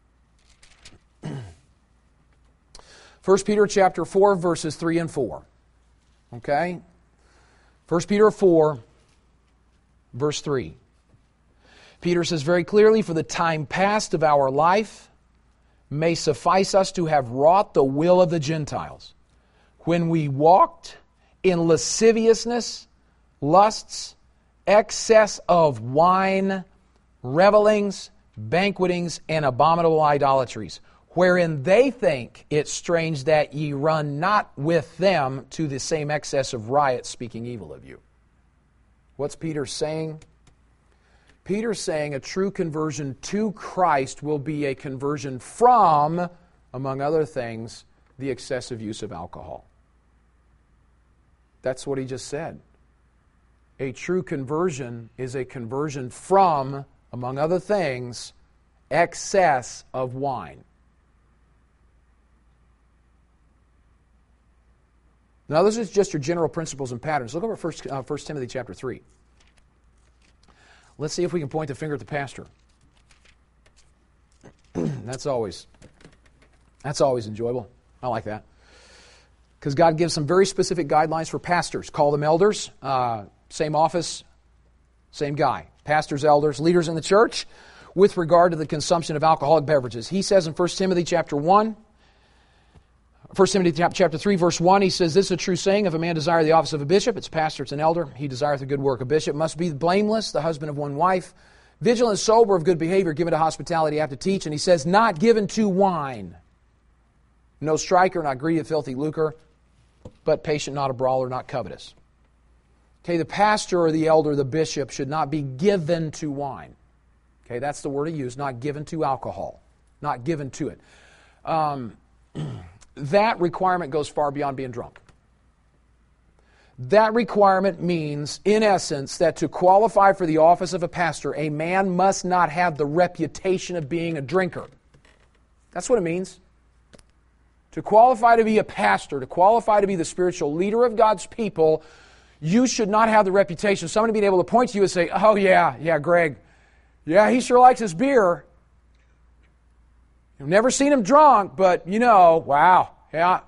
1 Peter chapter 4, verses 3 and 4. Okay? 1 Peter 4, verse 3. Peter says very clearly, "For the time past of our life may suffice us to have wrought the will of the Gentiles, when we walked in lasciviousness, lusts, excess of wine, revelings, banquetings, and abominable idolatries, wherein they think it strange that ye run not with them to the same excess of riot, speaking evil of you." What's Peter saying? Peter's saying a true conversion to Christ will be a conversion from, among other things, the excessive use of alcohol. That's what he just said. A true conversion is a conversion from, among other things, excess of wine. Now, this is just your general principles and patterns. Look over 1 Timothy chapter 3. Let's see if we can point the finger at the pastor. That's always enjoyable. I like that. Because God gives some very specific guidelines for pastors. Call them elders. Same office, same guy. Pastors, elders, leaders in the church with regard to the consumption of alcoholic beverages. He says in 1 Timothy chapter 1, 1 Timothy chapter 3, verse 1, he says, "This is a true saying, if a man desire the office of a bishop," it's a pastor, it's an elder, "he desireth a good work. A bishop must be blameless, the husband of one wife, vigilant, sober, of good behavior, given to hospitality, apt to teach." And he says, "Not given to wine. No striker, not greedy of filthy lucre, but patient, not a brawler, not covetous." Okay, the pastor or the elder, the bishop, should not be given to wine. Okay, that's the word he used, not given to alcohol. Not given to it. That requirement goes far beyond being drunk. That requirement means, in essence, that to qualify for the office of a pastor, a man must not have the reputation of being a drinker. That's what it means. To qualify to be a pastor, to qualify to be the spiritual leader of God's people, you should not have the reputation of somebody being able to point to you and say, "Oh yeah, Greg, yeah, he sure likes his beer. You've never seen him drunk, but wow, yeah."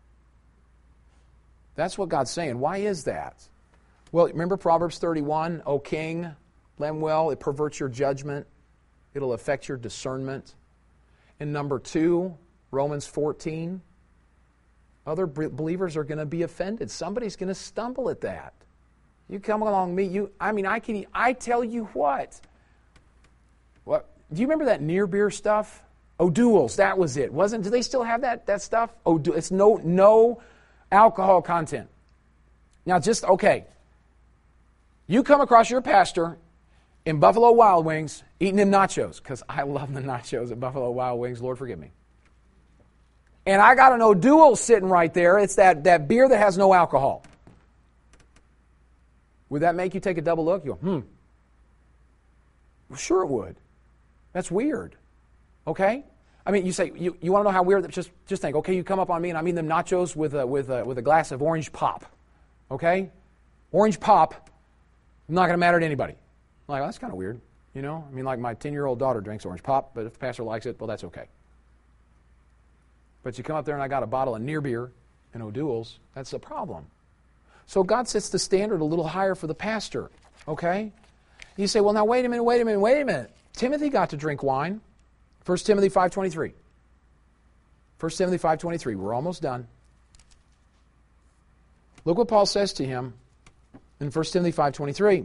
That's what God's saying. Why is that? Well, remember Proverbs 31, "O king, Lemuel, it perverts your judgment. It'll affect your discernment." And number 2, Romans 14, other believers are going to be offended. Somebody's going to stumble at that. You come along me, I tell you what. What? Do you remember that near beer stuff? O'Doul's, that was it. Do they still have that stuff? It's no alcohol content. Now okay. You come across your pastor in Buffalo Wild Wings eating them nachos, because I love the nachos at Buffalo Wild Wings, Lord forgive me. And I got an O'Doul sitting right there. It's that beer that has no alcohol. Would that make you take a double look? You go, Sure it would. That's weird. Okay? I mean, you say, you want to know how weird? Just think, okay, you come up on me and I mean them nachos with a glass of orange pop. Okay? Orange pop, not going to matter to anybody. I'm like, well, that's kind of weird. You know? I mean, like my 10-year-old daughter drinks orange pop, but if the pastor likes it, well, that's okay. But you come up there and I got a bottle of near beer and O'Doul's, that's a problem. So God sets the standard a little higher for the pastor. Okay? You say, well, now wait a minute. Timothy got to drink wine. 1 Timothy 5:23. 1 Timothy 5:23. We're almost done. Look what Paul says to him in 1 Timothy 5:23.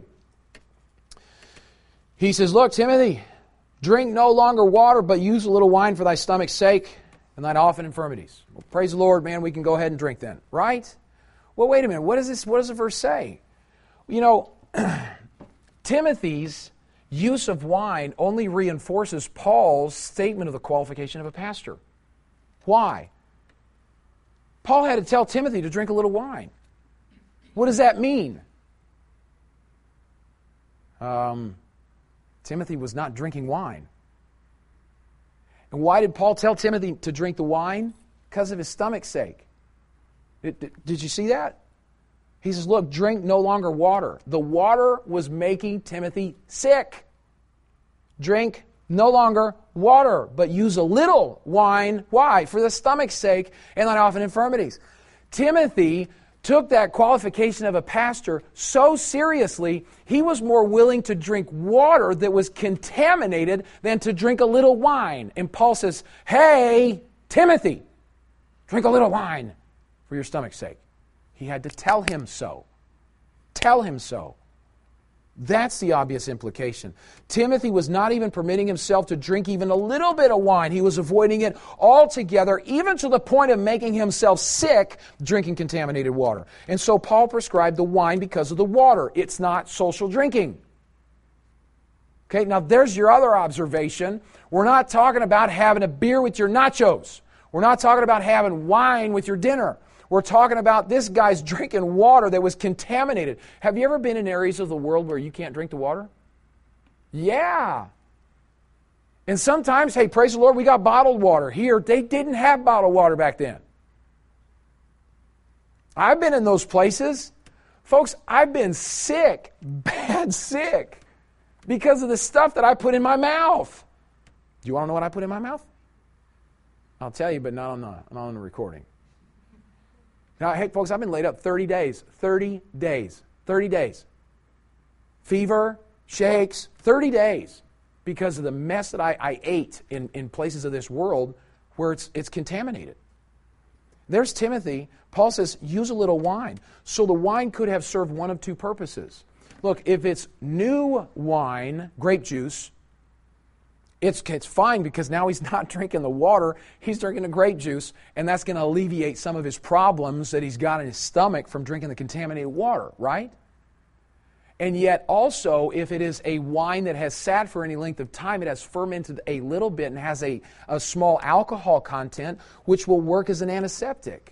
He says, look, Timothy, drink no longer water, but use a little wine for thy stomach's sake and thine often infirmities. Well, praise the Lord, man, we can go ahead and drink then. Right? Well, wait a minute. What does the verse say? You know, Timothy's use of wine only reinforces Paul's statement of the qualification of a pastor. Why? Paul had to tell Timothy to drink a little wine. What does that mean? Timothy was not drinking wine. And why did Paul tell Timothy to drink the wine? Because of his stomach's sake. Did you see that? He says, look, drink no longer water. The water was making Timothy sick. Drink no longer water, but use a little wine. Why? For the stomach's sake and thine often infirmities. Timothy took that qualification of a pastor so seriously, he was more willing to drink water that was contaminated than to drink a little wine. And Paul says, hey, Timothy, drink a little wine for your stomach's sake. He had to tell him so. Tell him so. That's the obvious implication. Timothy was not even permitting himself to drink even a little bit of wine. He was avoiding it altogether, even to the point of making himself sick drinking contaminated water. And so Paul prescribed the wine because of the water. It's not social drinking. Okay, now there's your other observation. We're not talking about having a beer with your nachos. We're not talking about having wine with your dinner. We're talking about this guy's drinking water that was contaminated. Have you ever been in areas of the world where you can't drink the water? Yeah. And sometimes, hey, praise the Lord, we got bottled water. Here, they didn't have bottled water back then. I've been in those places. Folks, I've been sick, bad sick, because of the stuff that I put in my mouth. Do you want to know what I put in my mouth? I'll tell you, but not on the recording. Now, hey, folks, I've been laid up 30 days. 30 days. 30 days. Fever, shakes, 30 days because of the mess that I ate in places of this world where it's contaminated. There's Timothy. Paul says, use a little wine. So the wine could have served one of two purposes. Look, if it's new wine, grape juice, it's fine because now he's not drinking the water, he's drinking the grape juice, and that's going to alleviate some of his problems that he's got in his stomach from drinking the contaminated water, right? And yet also, if it is a wine that has sat for any length of time, it has fermented a little bit and has a small alcohol content, which will work as an antiseptic.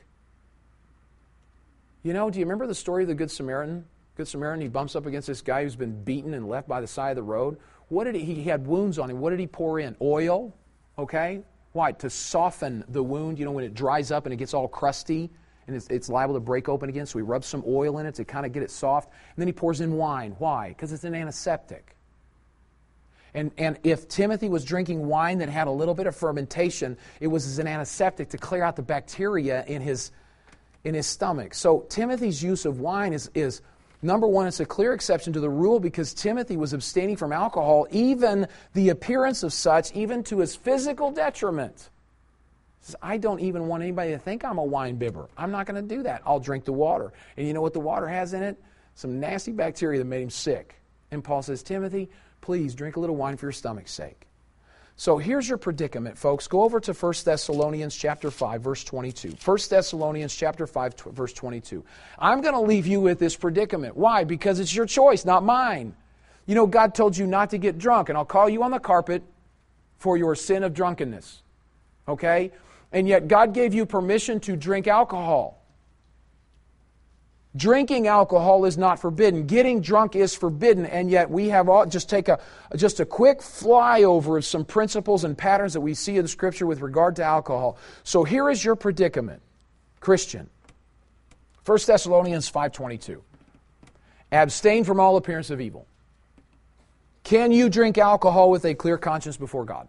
You know, do you remember the story of the Good Samaritan? Good Samaritan, he bumps up against this guy who's been beaten and left by the side of the road. He had wounds on him. What did he pour in? Oil, okay? Why? To soften the wound, you know, when it dries up and it gets all crusty and it's liable to break open again, so he rubs some oil in it to kind of get it soft. And then he pours in wine. Why? Because it's an antiseptic. And if Timothy was drinking wine that had a little bit of fermentation, it was as an antiseptic to clear out the bacteria in his stomach. So Timothy's use of wine is number one, it's a clear exception to the rule because Timothy was abstaining from alcohol, even the appearance of such, even to his physical detriment. He says, I don't even want anybody to think I'm a wine bibber. I'm not going to do that. I'll drink the water. And you know what the water has in it? Some nasty bacteria that made him sick. And Paul says, Timothy, please drink a little wine for your stomach's sake. So here's your predicament, folks. Go over to 1 Thessalonians chapter 5, verse 22. 1 Thessalonians chapter 5, verse 22. I'm going to leave you with this predicament. Why? Because it's your choice, not mine. You know, God told you not to get drunk, and I'll call you on the carpet for your sin of drunkenness. Okay? And yet God gave you permission to drink alcohol. Drinking alcohol is not forbidden. Getting drunk is forbidden, and yet we have just a quick flyover of some principles and patterns that we see in the Scripture with regard to alcohol. So here is your predicament, Christian. 1 Thessalonians 5:22. Abstain from all appearance of evil. Can you drink alcohol with a clear conscience before God?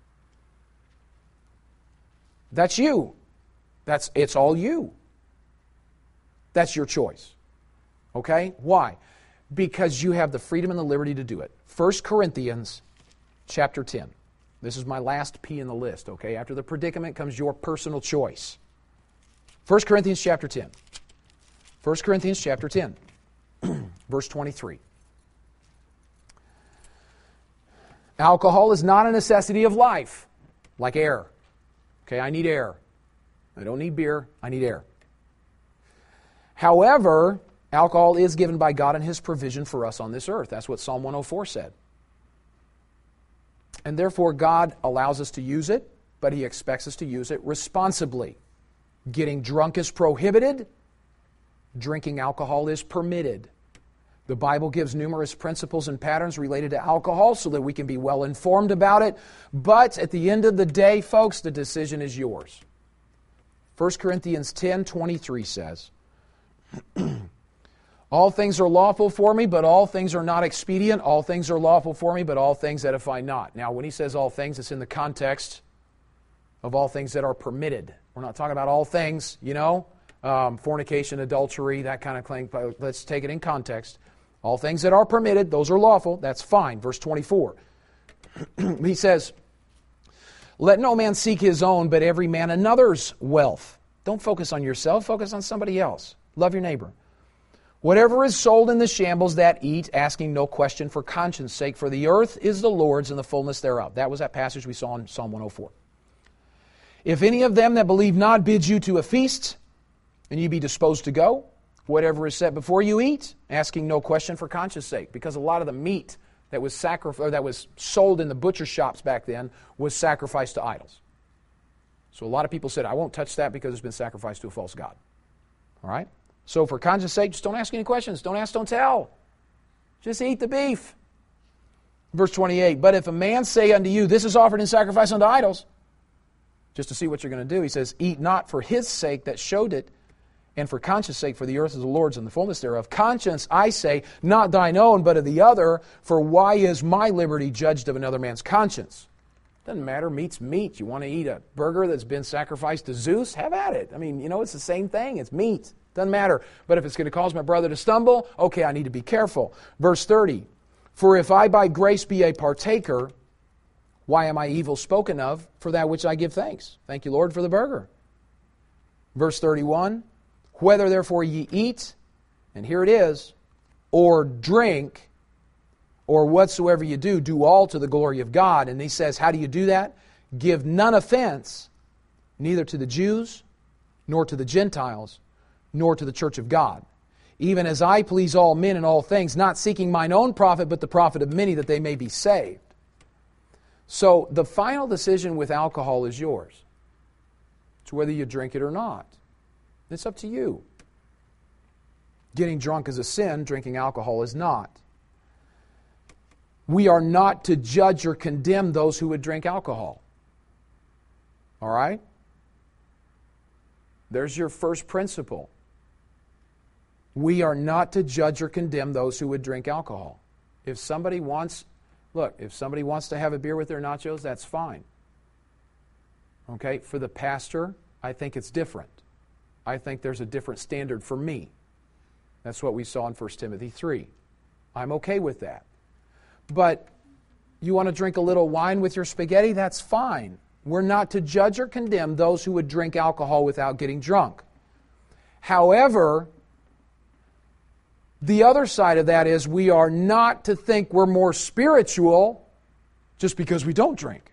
That's you. It's all you. That's your choice. Okay? Why? Because you have the freedom and the liberty to do it. 1 Corinthians chapter 10. This is my last P in the list, okay? After the predicament comes your personal choice. 1 Corinthians chapter 10. 1 Corinthians chapter 10, verse 23. Alcohol is not a necessity of life, like air. Okay, I need air. I don't need beer, I need air. However, alcohol is given by God in His provision for us on this earth. That's what Psalm 104 said. And therefore, God allows us to use it, but He expects us to use it responsibly. Getting drunk is prohibited. Drinking alcohol is permitted. The Bible gives numerous principles and patterns related to alcohol so that we can be well informed about it. But at the end of the day, folks, the decision is yours. 1 Corinthians 10:23 says, all things are lawful for me, but all things are not expedient. All things are lawful for me, but all things edify not. Now, when he says all things, it's in the context of all things that are permitted. We're not talking about all things, fornication, adultery, that kind of thing. Let's take it in context. All things that are permitted, those are lawful. That's fine. Verse 24. He says, let no man seek his own, but every man another's wealth. Don't focus on yourself. Focus on somebody else. Love your neighbor. Whatever is sold in the shambles that eat, asking no question for conscience sake, for the earth is the Lord's and the fullness thereof. That was that passage we saw in Psalm 104. If any of them that believe not bids you to a feast, and you be disposed to go, whatever is set before you eat, asking no question for conscience sake. Because a lot of the meat that was sold in the butcher shops back then was sacrificed to idols. So a lot of people said, I won't touch that because it's been sacrificed to a false god. All right? So for conscience sake, just don't ask any questions. Don't ask, don't tell. Just eat the beef. Verse 28, but if a man say unto you, this is offered in sacrifice unto idols, just to see what you're going to do, he says, eat not for his sake that showed it, and for conscience sake, for the earth is the Lord's and the fullness thereof. Conscience, I say, not thine own, but of the other, for why is my liberty judged of another man's conscience? Doesn't matter, meat's meat. You want to eat a burger that's been sacrificed to Zeus? Have at it. I mean, it's the same thing. It's meat. Doesn't matter. But if it's going to cause my brother to stumble, okay, I need to be careful. Verse 30, for if I by grace be a partaker, why am I evil spoken of for that which I give thanks? Thank you, Lord, for the burger. Verse 31, whether therefore ye eat, and here it is, or drink, or whatsoever you do, do all to the glory of God. And he says, how do you do that? Give none offense, neither to the Jews, nor to the Gentiles, nor to the church of God. Even as I please all men in all things, not seeking mine own profit, but the profit of many, that they may be saved. So the final decision with alcohol is yours. It's whether you drink it or not. It's up to you. Getting drunk is a sin. Drinking alcohol is not. We are not to judge or condemn those who would drink alcohol. All right? There's your first principle. We are not to judge or condemn those who would drink alcohol. If somebody wants to have a beer with their nachos, that's fine. Okay? For the pastor, I think it's different. I think there's a different standard for me. That's what we saw in 1 Timothy 3. I'm okay with that. But you want to drink a little wine with your spaghetti? That's fine. We're not to judge or condemn those who would drink alcohol without getting drunk. However, the other side of that is we are not to think we're more spiritual just because we don't drink.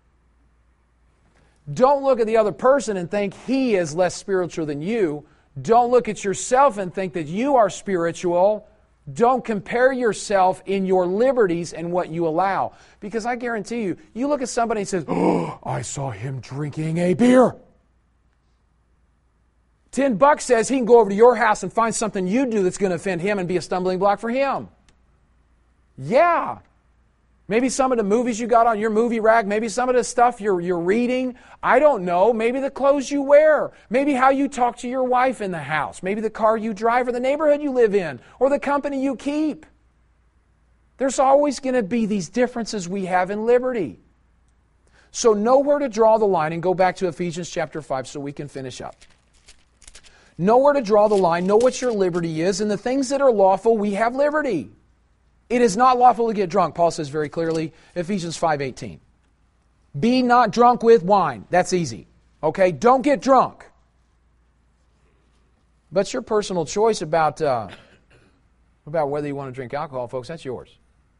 Don't look at the other person and think he is less spiritual than you. Don't look at yourself and think that you are spiritual. Don't compare yourself in your liberties and what you allow. Because I guarantee you, you look at somebody and says, oh, I saw him drinking a beer. $10 says he can go over to your house and find something you do that's going to offend him and be a stumbling block for him. Yeah. Maybe some of the movies you got on your movie rack, maybe some of the stuff you're reading, I don't know. Maybe the clothes you wear, maybe how you talk to your wife in the house, maybe the car you drive or the neighborhood you live in or the company you keep. There's always going to be these differences we have in liberty. So know where to draw the line, and go back to Ephesians chapter 5 so we can finish up. Know where to draw the line, know what your liberty is, and the things that are lawful, we have liberty. It is not lawful to get drunk, Paul says very clearly, Ephesians 5:18. Be not drunk with wine. That's easy. Okay? Don't get drunk. But your personal choice about whether you want to drink alcohol, folks, that's yours.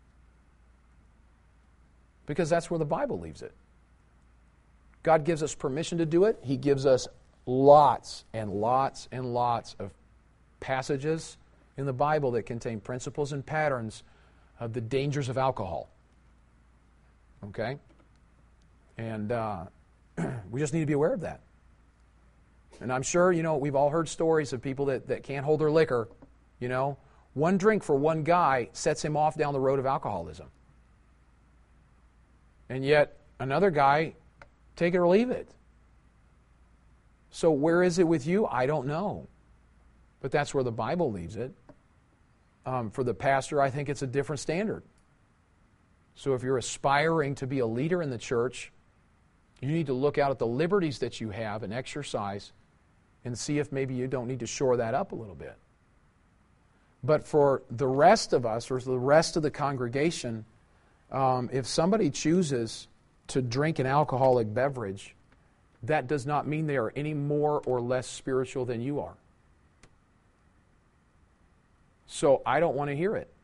Because that's where the Bible leaves it. God gives us permission to do it. He gives us lots and lots and lots of passages in the Bible that contain principles and patterns of the dangers of alcohol. Okay? And we just need to be aware of that. And I'm sure, we've all heard stories of people that can't hold their liquor. One drink for one guy sets him off down the road of alcoholism. And yet, another guy, take it or leave it. So where is it with you? I don't know. But that's where the Bible leaves it. For the pastor, I think it's a different standard. So if you're aspiring to be a leader in the church, you need to look out at the liberties that you have and exercise and see if maybe you don't need to shore that up a little bit. But for the rest of us, or the rest of the congregation, if somebody chooses to drink an alcoholic beverage, that does not mean they are any more or less spiritual than you are. So I don't want to hear it.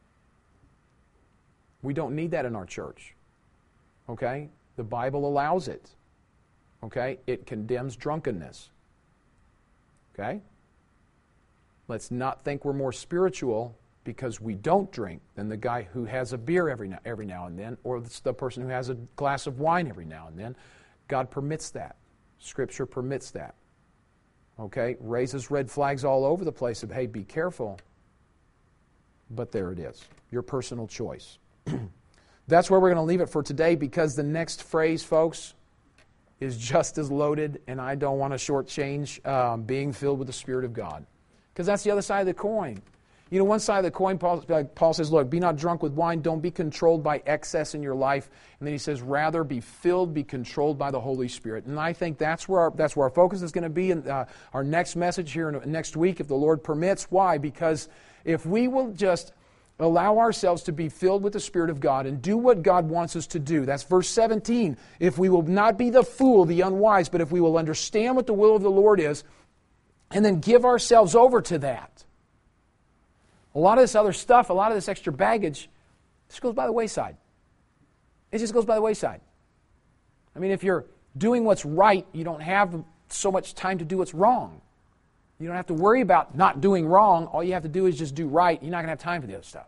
We don't need that in our church. Okay? The Bible allows it. Okay? It condemns drunkenness. Okay? Let's not think we're more spiritual because we don't drink than the guy who has a beer every now and then, or the person who has a glass of wine every now and then. God permits that. Scripture permits that. Okay? Raises red flags all over the place of, hey, be careful. But there it is. Your personal choice. That's where we're going to leave it for today, because the next phrase, folks, is just as loaded, and I don't want to shortchange being filled with the Spirit of God. Because that's the other side of the coin. One side of the coin, Paul says, look, be not drunk with wine, don't be controlled by excess in your life. And then he says, rather be filled, be controlled by the Holy Spirit. And I think that's where our focus is going to be in our next message here next week, if the Lord permits. Why? Because if we will just allow ourselves to be filled with the Spirit of God and do what God wants us to do. That's verse 17. If we will not be the fool, the unwise, but if we will understand what the will of the Lord is, and then give ourselves over to that. A lot of this other stuff, a lot of this extra baggage, just goes by the wayside. It just goes by the wayside. I mean, if you're doing what's right, you don't have so much time to do what's wrong. You don't have to worry about not doing wrong. All you have to do is just do right. You're not going to have time for the other stuff.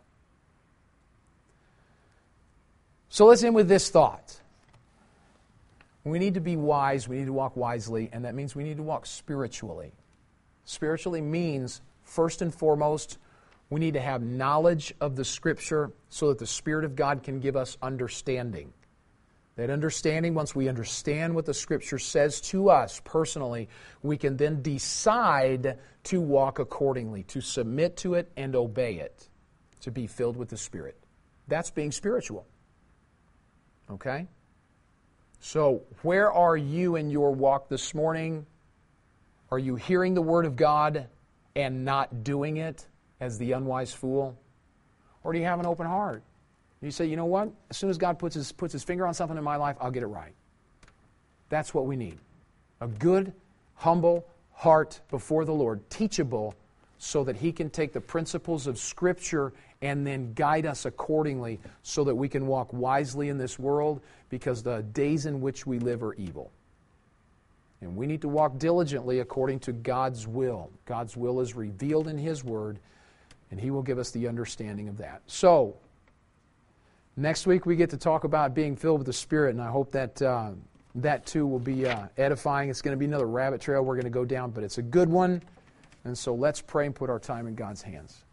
So let's end with this thought. We need to be wise. We need to walk wisely, and that means we need to walk spiritually. Spiritually means, first and foremost, we need to have knowledge of the Scripture so that the Spirit of God can give us understanding. That understanding, once we understand what the Scripture says to us personally, we can then decide to walk accordingly, to submit to it and obey it, to be filled with the Spirit. That's being spiritual. Okay? So, where are you in your walk this morning? Are you hearing the Word of God and not doing it as the unwise fool? Or do you have an open heart? You say, you know what? As soon as God puts his finger on something in my life, I'll get it right. That's what we need. A good, humble heart before the Lord, teachable, so that He can take the principles of Scripture and then guide us accordingly so that we can walk wisely in this world, because the days in which we live are evil. And we need to walk diligently according to God's will. God's will is revealed in His Word, and He will give us the understanding of that. So, next week we get to talk about being filled with the Spirit, and I hope that that too will be edifying. It's going to be another rabbit trail we're going to go down, but it's a good one. And so let's pray and put our time in God's hands.